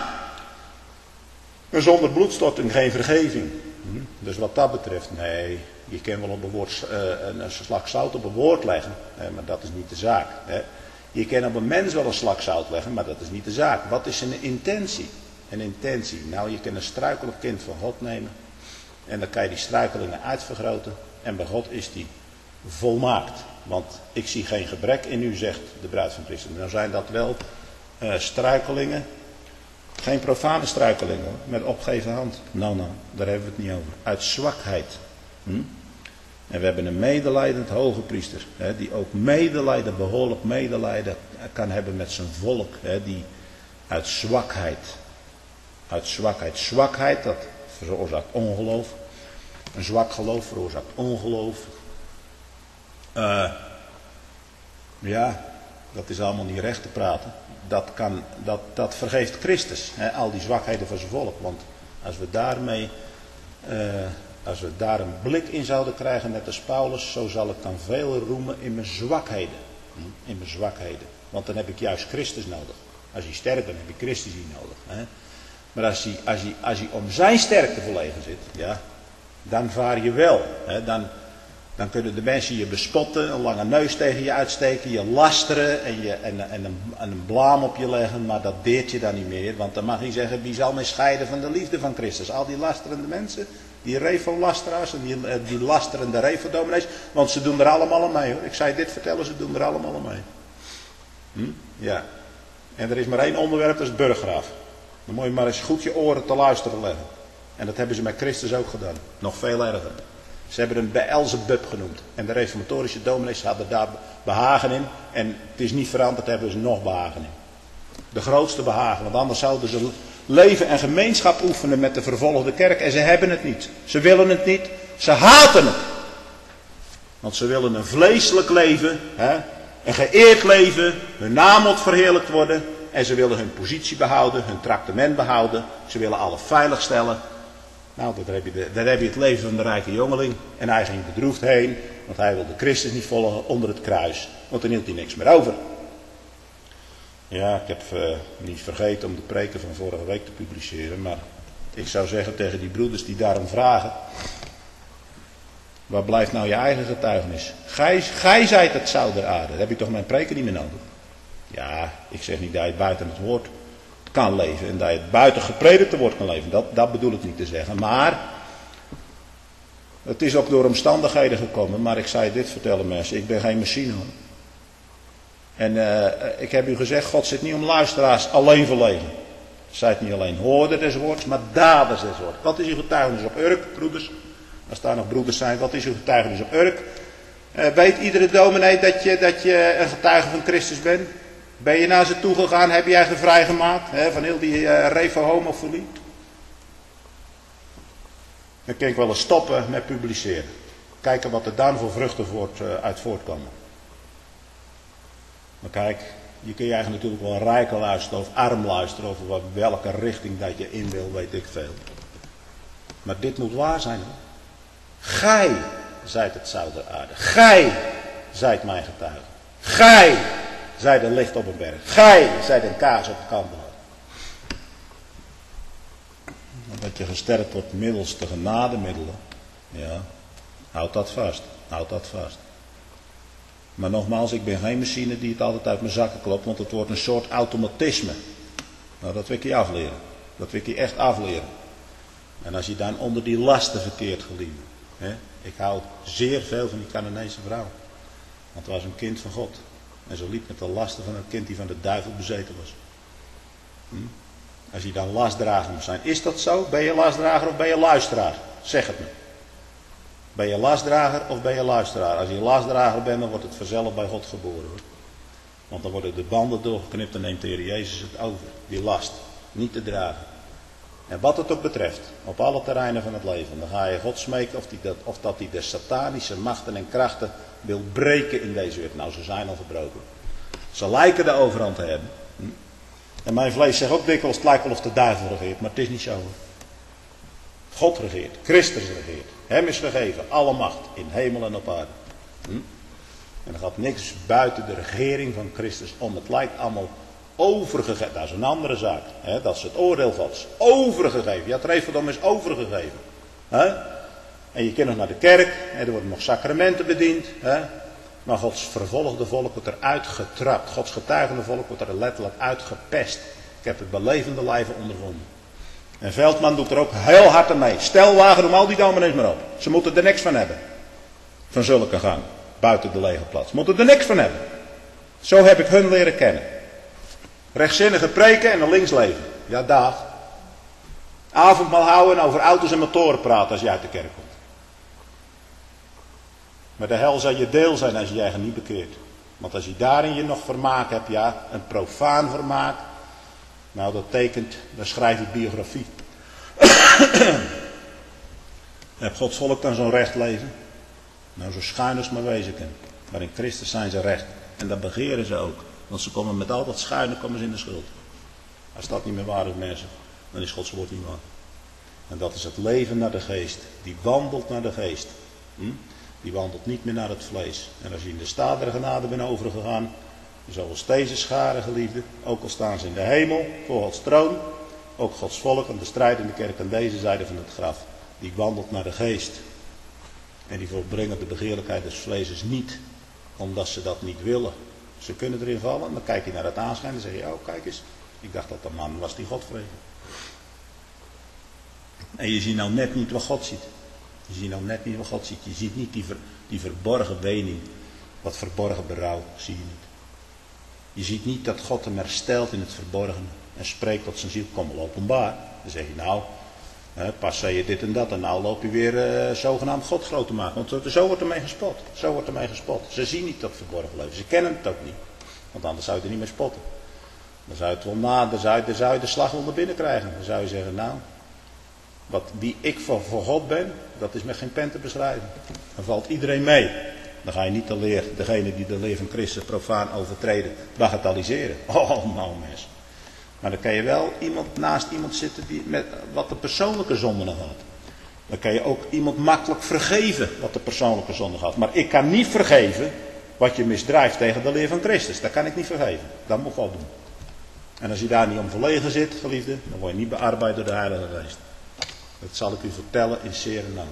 En zonder bloedstorting geen vergeving. Hm? Dus wat dat betreft, nee. Je kan wel op een, woord, uh, een slag zout op een woord leggen. Hè, maar dat is niet de zaak. Hè. Je kan op een mens wel een slag zout leggen, maar dat is niet de zaak. Wat is een intentie? Een intentie. Nou, je kan een struikelend kind van God nemen. En dan kan je die struikelingen uitvergroten. En bij God is die volmaakt. Want ik zie geen gebrek in u, zegt de bruid van Christus. Dan zijn dat wel uh, struikelingen. Geen profane struikelingen hoor. Met opgeven hand. Nou, nou, daar hebben we het niet over. Uit zwakheid. Hm? En we hebben een medelijdend hoge priester. Hè, die ook medelijden, behoorlijk medelijden kan hebben met zijn volk. Hè, die uit zwakheid. Uit zwakheid. Zwakheid, dat veroorzaakt ongeloof. Een zwak geloof veroorzaakt ongeloof. Uh, ja, dat is allemaal niet recht te praten. Dat, kan, dat, dat vergeeft Christus. Hè, al die zwakheden van zijn volk. Want als we daarmee... Uh, als we daar een blik in zouden krijgen, net als Paulus, zo zal ik dan veel roemen in mijn zwakheden. In mijn zwakheden. Want dan heb ik juist Christus nodig. Als hij sterkt, dan heb ik Christus hier nodig. Hè? Maar als hij, als, hij, als hij om zijn sterkte verlegen zit, ja, dan vaar je wel. Hè? Dan, dan kunnen de mensen je bespotten, een lange neus tegen je uitsteken, je lasteren en, je, en, en, een, en een blaam op je leggen. Maar dat deert je dan niet meer. Want dan mag hij zeggen, wie zal mij scheiden van de liefde van Christus? Al die lasterende mensen. Die revo-lasteraars en die, die lasterende revo-dominees. Want ze doen er allemaal aan mee hoor. Ik zei dit vertellen, ze doen er allemaal aan mee. Hm? Ja. En er is maar één onderwerp, dat is het burggraaf. Dan moet je maar eens goed je oren te luisteren leggen. En dat hebben ze met Christus ook gedaan. Nog veel erger. Ze hebben hem Beelzebub genoemd. En de reformatorische dominees hadden daar behagen in. En het is niet veranderd, hebben ze nog behagen in. De grootste behagen. Want anders zouden ze leven en gemeenschap oefenen met de vervolgde kerk. En ze hebben het niet. Ze willen het niet. Ze haten het. Want ze willen een vleeselijk leven. Hè, een geëerd leven. Hun naam moet verheerlijkt worden. En ze willen hun positie behouden. Hun tractement behouden. Ze willen alle veilig stellen. Nou, daar heb, je de, daar heb je het leven van de rijke jongeling. En hij ging bedroefd heen. Want hij wilde Christus niet volgen onder het kruis. Want dan hield hij niks meer over. Ja, ik heb uh, niet vergeten om de preken van vorige week te publiceren. Maar ik zou zeggen tegen die broeders die daarom vragen. Waar blijft nou je eigen getuigenis? Gij, gij zijt het zout der aarde. Dan heb je toch mijn preken niet meer nodig? Ja, ik zeg niet dat je buiten het woord kan leven. En dat je buiten gepredikte woord kan leven. Dat, dat bedoel ik niet te zeggen. Maar het is ook door omstandigheden gekomen. Maar ik zou je dit vertellen mensen. Ik ben geen machine hoor. En uh, ik heb u gezegd, God zit niet om luisteraars alleen verlegen. Zijt niet alleen hoorder des woords, maar daders des woords. Wat is uw getuigenis op Urk, broeders? Als daar nog broeders zijn, wat is uw getuigenis op Urk? Uh, weet iedere dominee dat je, dat je een getuige van Christus bent? Ben je naar ze toegegaan, heb jij je vrijgemaakt hè, van heel die uh, revo-homofilie? Dan kan ik wel eens stoppen met publiceren. Kijken wat er dan voor vruchten voort, uh, uit voortkomen. Maar kijk, je kun je eigenlijk natuurlijk wel rijk luisteren of arm luisteren over wat, welke richting dat je in wil, weet ik veel. Maar dit moet waar zijn. Hoor. Gij zijt het zout der aarde. Gij zijt mijn getuige. Gij zijt een licht op een berg. Gij zijt een kaas op een kandelaar. Dat je gesterkt wordt middels de genademiddelen. Ja, houd dat vast. Houd dat vast. Maar nogmaals, ik ben geen machine die het altijd uit mijn zakken klopt, want het wordt een soort automatisme. Nou, dat wil ik je afleren. Dat wil ik je echt afleren. En als je dan onder die lasten verkeert, geliefde. Hè? Ik hou zeer veel van die Canaanese vrouw. Want het was een kind van God. En ze liep met de lasten van een kind die van de duivel bezeten was. Hm? Als je dan lastdrager moet zijn. Is dat zo? Ben je lastdrager of ben je luisteraar? Zeg het me. Ben je lastdrager of ben je luisteraar? Als je lastdrager bent, dan wordt het vanzelf bij God geboren. Hoor. Want dan worden de banden doorgeknipt en neemt de Heer Jezus het over. Die last. Niet te dragen. En wat het ook betreft, op alle terreinen van het leven, dan ga je God smeken of, die dat, of dat hij de satanische machten en krachten wil breken in deze wereld. Nou, ze zijn al verbroken. Ze lijken de overhand te hebben. Hm? En mijn vlees zegt ook dikwijls, het lijkt wel of de duivel regeert, maar het is niet zo. God regeert, Christus regeert. Hem is gegeven alle macht in hemel en op aarde. Hm? En er gaat niks buiten de regering van Christus om. Het lijkt allemaal overgegeven. Dat is een andere zaak. Hè? Dat is het oordeel Gods. Overgegeven. Ja, het regeldom is overgegeven. Hè? En je kunt nog naar de kerk. Hè? Er worden nog sacramenten bediend. Hè? Maar Gods vervolgde volk wordt eruit getrapt. Gods getuigende volk wordt er letterlijk uitgepest. Ik heb het bij levende lijven ondervonden. En Veldman doet er ook heel hard aan mee. Stelwagen, noem al die dominees maar op. Ze moeten er niks van hebben. Van zulke gang. Buiten de lege plaats. Ze moeten er niks van hebben. Zo heb ik hun leren kennen. Rechtzinnige preken en dan links leven. Ja, dag. Avondmaal houden en over auto's en motoren praten als je uit de kerk komt. Maar de hel zal je deel zijn als je je eigen niet bekeert. Want als je daarin je nog vermaak hebt, ja, een profaan vermaak. Nou, dat tekent, dan schrijf ik biografie. Heb Gods volk dan zo'n recht leven? Nou, zo schuin als maar wezen kan. Maar in Christus zijn ze recht. En dat begeren ze ook. Want ze komen met al dat schuine komen ze in de schuld. Als dat niet meer waar is, mensen, dan is Gods woord niet waar. En dat is het leven naar de geest. Die wandelt naar de geest. Hm? Die wandelt niet meer naar het vlees. En als je in de staat der genade bent overgegaan, zoals deze schare geliefden, ook al staan ze in de hemel, voor Gods troon, ook Gods volk aan de strijd in de kerk aan deze zijde van het graf, die wandelt naar de geest. En die volbrengen de begeerlijkheid des vleeses niet, omdat ze dat niet willen. Ze kunnen erin vallen, en dan kijk je naar het aanschijn en zeg je, oh kijk eens, ik dacht dat de man was die God vreesde. En je ziet nou net niet wat God ziet. Je ziet nou net niet wat God ziet. Je ziet niet die, ver, die verborgen wening, wat verborgen berouw, zie je niet. Je ziet niet dat God hem herstelt in het verborgene en spreekt tot zijn ziel, kom wel openbaar. Dan zeg je nou, hè, pas zei je dit en dat en nou loop je weer uh, zogenaamd God groot te maken. Want zo wordt ermee gespot. Zo wordt ermee gespot. Ze zien niet dat verborgen leven. Ze kennen het ook niet. Want anders zou je er niet mee spotten. Dan zou je het wel na, dan zou je, dan zou je de slag wel naar binnen krijgen. Dan zou je zeggen, nou, wat wie ik voor, voor God ben, dat is met geen pen te beschrijven. Dan valt iedereen mee. Dan ga je niet de leer, degene die de leer van Christus profaan overtreden, bagatelliseren. Oh, nou mensen. Maar dan kan je wel iemand naast iemand zitten die met wat de persoonlijke zonde nog had. Dan kan je ook iemand makkelijk vergeven wat de persoonlijke zonde had. Maar ik kan niet vergeven wat je misdrijft tegen de leer van Christus. Dat kan ik niet vergeven. Dat moet God doen. En als je daar niet om verlegen zit, geliefde, dan word je niet bearbeid door de Heilige Geest. Dat zal ik u vertellen in zeer naam.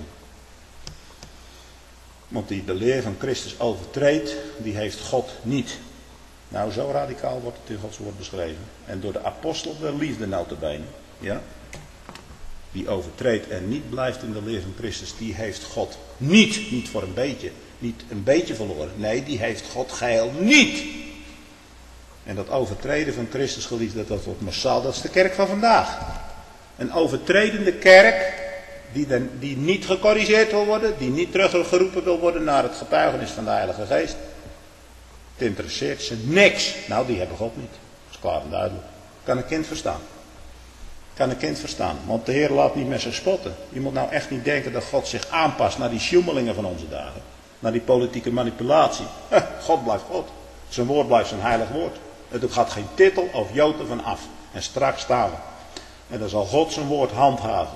Want die de leer van Christus overtreedt, die heeft God niet. Nou, zo radicaal wordt het in Gods woord beschreven. En door de apostel der liefde nota bene. Ja? Die overtreedt en niet blijft in de leer van Christus, die heeft God niet. Niet voor een beetje. Niet een beetje verloren. Nee, die heeft God geheel niet. En dat overtreden van Christus, geliefde, dat wordt massaal. Dat is de kerk van vandaag. Een overtredende kerk die, den, die niet gecorrigeerd wil worden, die niet teruggeroepen wil worden naar het getuigenis van de Heilige Geest. Het interesseert ze niks. Nou, die hebben God niet. Dat is klaar en duidelijk. Kan een kind verstaan. Het Kan een kind verstaan. Want de Heer laat niet met zich spotten. Je moet nou echt niet denken dat God zich aanpast naar die sjoemelingen van onze dagen. Naar die politieke manipulatie. God blijft God. Zijn woord blijft zijn heilig woord. Er gaat geen titel of jood ervan af. En straks staan we. En dan zal God zijn woord handhaven.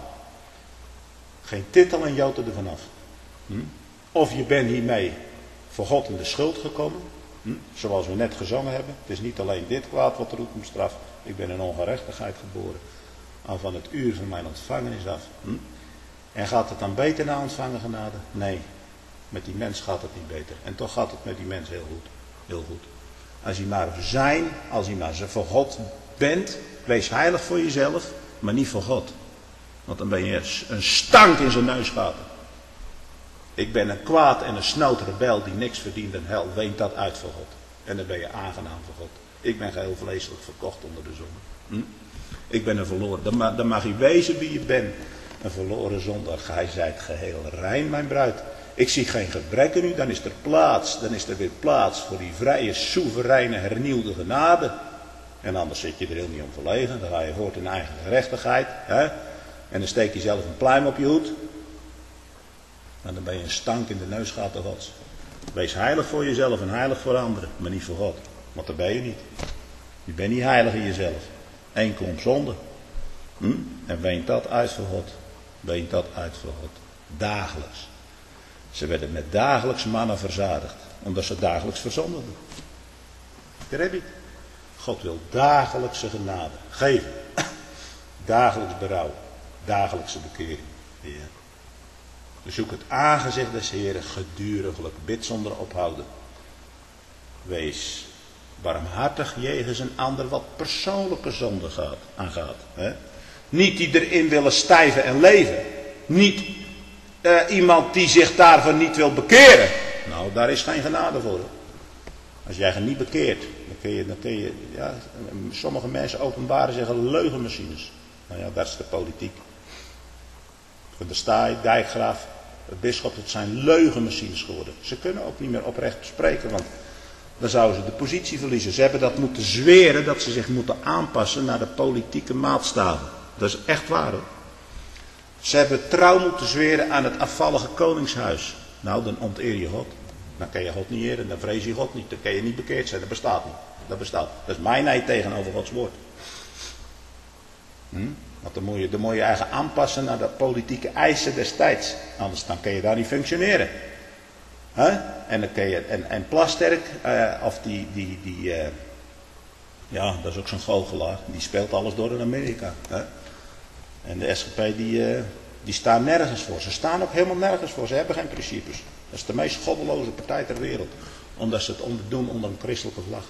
Geen titel en jood ervan af. Hm? Of je bent hiermee voor God in de schuld gekomen. Hm? Zoals we net gezongen hebben. Het is niet alleen dit kwaad wat roept om straf. Ik ben in ongerechtigheid geboren. Al van het uur van mijn ontvangenis af. Hm? En gaat het dan beter na ontvangen genade? Nee. Met die mens gaat het niet beter. En toch gaat het met die mens heel goed. Heel goed. Als je maar zijn, als je maar voor God bent. Wees heilig voor jezelf. Maar niet voor God. Want dan ben je een stank in zijn neusgaten. Ik ben een kwaad en een snoot rebel die niks verdient en hel. Weent dat uit voor God. En dan ben je aangenaam voor God. Ik ben geheel vleeselijk verkocht onder de zon. Hm? Ik ben een verloren. Dan mag, dan mag je wezen wie je bent. Een verloren zondaar. Gij zijt geheel rein, mijn bruid. Ik zie geen gebrek in u. Dan is er plaats. Dan is er weer plaats voor die vrije, soevereine, hernieuwde genade. En anders zit je er heel niet om verlegen. Dan ga je voort in eigen gerechtigheid. Hè? En dan steek je zelf een pluim op je hoed. En dan ben je een stank in de neusgaten Gods. Wees heilig voor jezelf en heilig voor anderen. Maar niet voor God. Want dat ben je niet. Je bent niet heilig in jezelf. Eén klomp zonde. Hm? En weent dat uit voor God. Weent dat uit voor God. Dagelijks. Ze werden met dagelijks mannen verzadigd. Omdat ze dagelijks verzondigden. Daar heb je het. God wil dagelijkse genade geven. Dagelijks berouw. Dagelijkse bekering. Ja. Dus zoek het aangezicht des Heeren geduriglijk. Bid zonder ophouden. Wees barmhartig jegens een ander wat persoonlijke zonde gaat, aangaat. Hè? Niet die erin willen stijven en leven. Niet uh, iemand die zich daarvan niet wil bekeren. Nou, daar is geen genade voor. Hè? Als jij je niet bekeert, dan kun je, dan kun je ja, sommige mensen openbaren zeggen leugenmachines. Nou ja, dat is de politiek. Van de Staaij, Dijkgraaf, de bisschop, het zijn leugenmachines geworden. Ze kunnen ook niet meer oprecht spreken, want dan zouden ze de positie verliezen. Ze hebben dat moeten zweren, dat ze zich moeten aanpassen naar de politieke maatstaven. Dat is echt waar hoor. Ze hebben trouw moeten zweren aan het afvallige koningshuis. Nou, dan onteer je God. Dan kan je God niet eren, dan vrees je God niet. Dan kan je niet bekeerd zijn, dat bestaat niet. Dat bestaat. Dat is mijn nee tegenover Gods woord. Hm? Want dan moet, je, dan moet je eigen aanpassen naar de politieke eisen des tijds. Anders dan kan je daar niet functioneren. Huh? En, dan kan je, en, en Plasterk, uh, of die, die, die uh, ja, dat is ook zo'n goochelaar. Die speelt alles door in Amerika. Huh? En de S G P die, uh, die staan nergens voor. Ze staan ook helemaal nergens voor. Ze hebben geen principes. Dat is de meest goddeloze partij ter wereld. Omdat ze het onder, doen onder een christelijke vlag.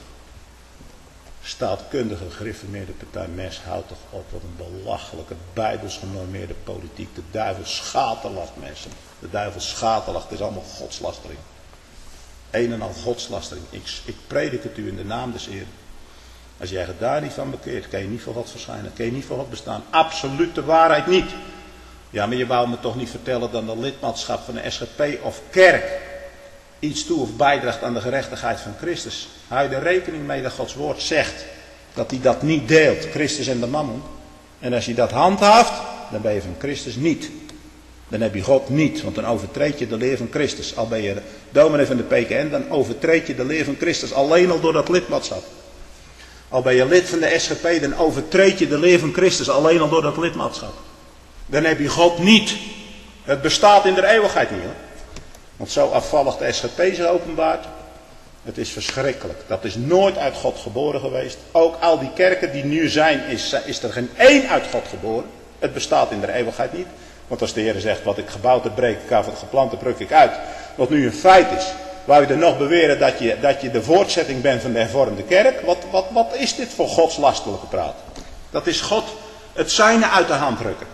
Staatkundige, gereformeerde partij Mes, houdt toch op. Wat een belachelijke, bijbels genormeerde politiek. De duivel schaterlacht mensen. De duivel schaterlacht. Het is allemaal godslastering. Een en al godslastering. Ik, ik predik het u in de naam des Heeren. Als jij je daar niet van bekeert, kan je niet voor God verschijnen. Kan je niet voor God bestaan. Absoluut de waarheid niet. Ja, maar je wou me toch niet vertellen dat de lidmaatschap van de S G P of kerk iets toe of bijdraagt aan de gerechtigheid van Christus. Hou je er rekening mee dat Gods woord zegt dat hij dat niet deelt, Christus en de mammon. En als je dat handhaaft, dan ben je van Christus niet. Dan heb je God niet, want dan overtreed je de leer van Christus. Al ben je dominee van de P K N, dan overtreed je de leer van Christus alleen al door dat lidmaatschap. Al ben je lid van de S G P, dan overtreed je de leer van Christus alleen al door dat lidmaatschap. Dan heb je God niet. Het bestaat in de eeuwigheid niet hoor. Want zo afvallig de S G P zich openbaart. Het is verschrikkelijk. Dat is nooit uit God geboren geweest. Ook al die kerken die nu zijn, is, is er geen één uit God geboren. Het bestaat in de eeuwigheid niet. Want als de Heer zegt, wat ik gebouwd heb, breek ik af, wat geplant heb, ruk ik uit. Wat nu een feit is. Wou je er nog beweren dat je, dat je de voortzetting bent van de hervormde kerk? Wat, wat, wat is dit voor godslastelijke praat? Dat is God het zijne uit de hand rukken.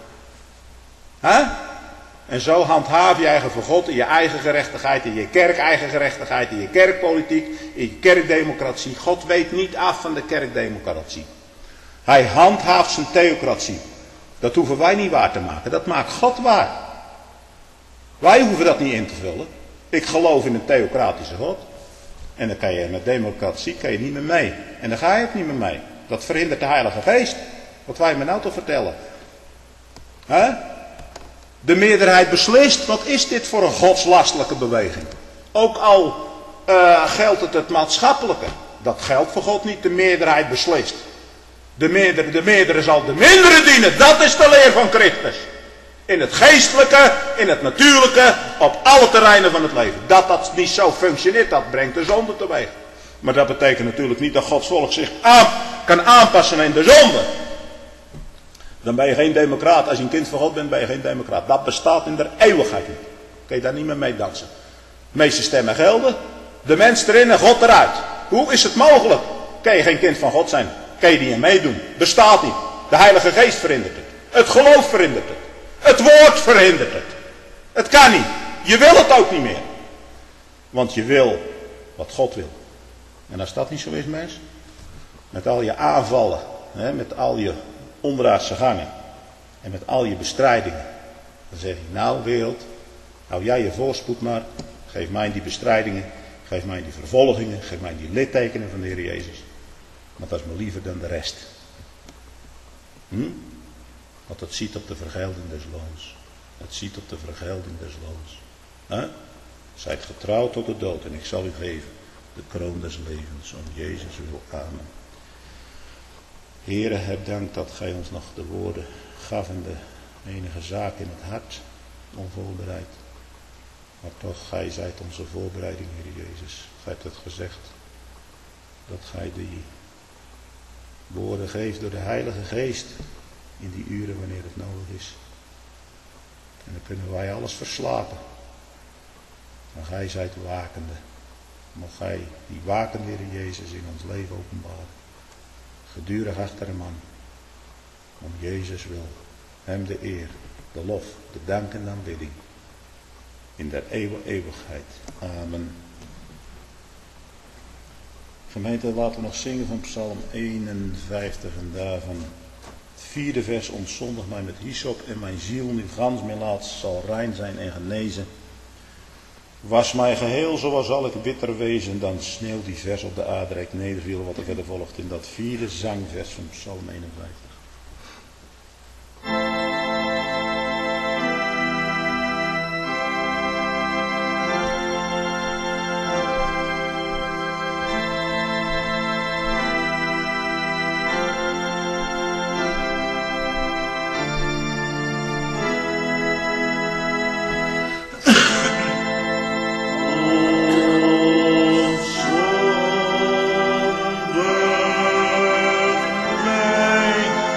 Huh? En zo handhaaf je eigen voor God in je eigen gerechtigheid, in je kerk eigen gerechtigheid, in je kerkpolitiek, in je kerkdemocratie. God weet niet af van de kerkdemocratie. Hij handhaaft zijn theocratie. Dat hoeven wij niet waar te maken, dat maakt God waar. Wij hoeven dat niet in te vullen. Ik geloof in een theocratische God. En dan kan je met democratie kan je niet meer mee. En dan ga je ook niet meer mee. Dat verhindert de Heilige Geest. Wat wij me nou te vertellen? He? De meerderheid beslist. Wat is dit voor een godslastelijke beweging? Ook al uh, geldt het het maatschappelijke. Dat geldt voor God niet. De meerderheid beslist. De meerdere, de meerdere zal de mindere dienen. Dat is de leer van Christus. In het geestelijke, in het natuurlijke, op alle terreinen van het leven. Dat dat niet zo functioneert, dat brengt de zonde teweeg. Maar dat betekent natuurlijk niet dat Gods volk zich aan, kan aanpassen in de zonde. Dan ben je geen democraat. Als je een kind van God bent, ben je geen democraat. Dat bestaat in de eeuwigheid niet. Kun je daar niet meer mee dansen. De meeste stemmen gelden. De mens erin en God eruit. Hoe is het mogelijk? Kun je geen kind van God zijn? Kun je die in meedoen? Bestaat niet. De Heilige Geest verhindert het. Het geloof verhindert het. Het woord verhindert het. Het kan niet. Je wil het ook niet meer. Want je wil wat God wil. En als dat niet zo is, mens, met al je aanvallen, hè, met al je onderaardse gangen en met al je bestrijdingen, dan zeg je, nou wereld, hou jij je voorspoed maar, geef mij die bestrijdingen, geef mij die vervolgingen, geef mij die littekenen van de Heer Jezus. Maar dat is me liever dan de rest. Hm? Want het ziet op de vergelding des loons. Het ziet op de vergelding des loons. Huh? Zijt getrouwd tot de dood en ik zal u geven de kroon des levens. Om Jezus wil. Amen. Heere, heb dank dat gij ons nog de woorden gaf en de enige zaak in het hart, onvoorbereid. Maar toch, gij zijt onze voorbereiding, Heer Jezus. Gij hebt het gezegd, dat gij die woorden geeft door de Heilige Geest in die uren wanneer het nodig is. En dan kunnen wij alles verslapen. Maar gij zijt wakende. Mocht gij die wakende Heer Jezus in ons leven openbaren. Gedurig achter hem aan. Om Jezus wil. Hem de eer, de lof, de dank en de aanbidding. In der eeuwige eeuwigheid. Amen. Gemeente, laten we nog zingen van Psalm eenenvijftig en daarvan het vierde vers. Ontzondig mij met hyssop en mijn ziel nu gans melaat zal rein zijn en genezen. Was mij geheel, zoals zal ik bitter wezen, dan sneeuwt die vers op de aardrijk nederviel, wat er verder volgt in dat vierde zangvers van Psalm eenenvijftig. Zonder mij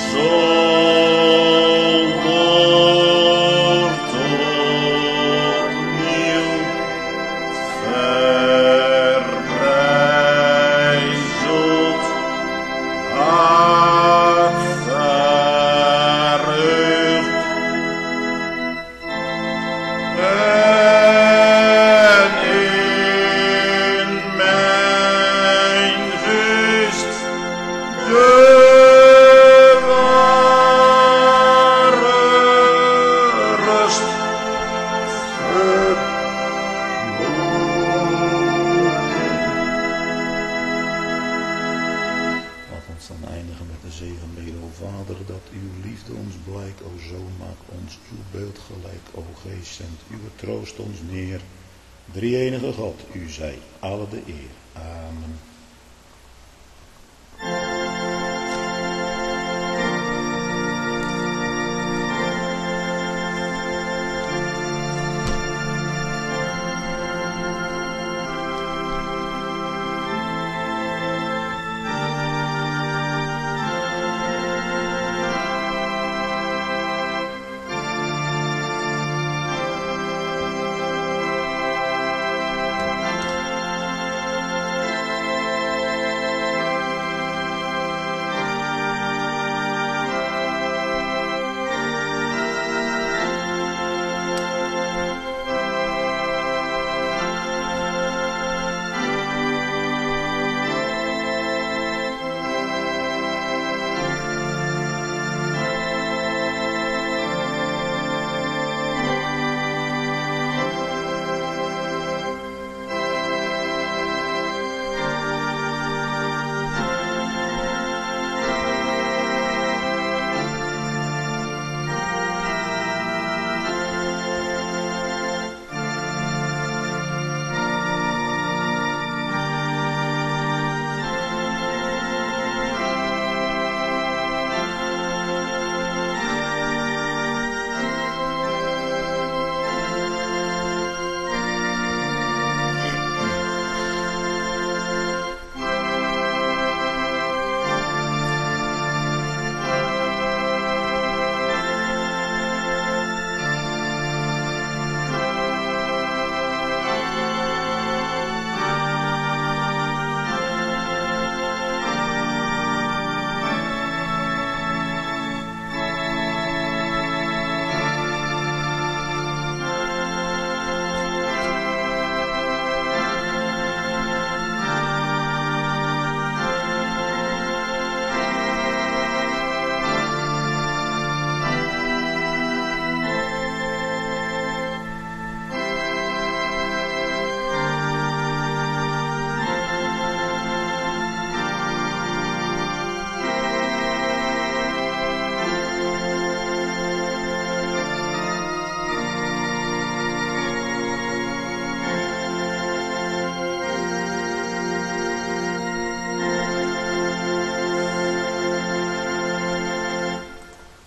Troost ons neer, drie-enige God, u zij alle de eer. Amen.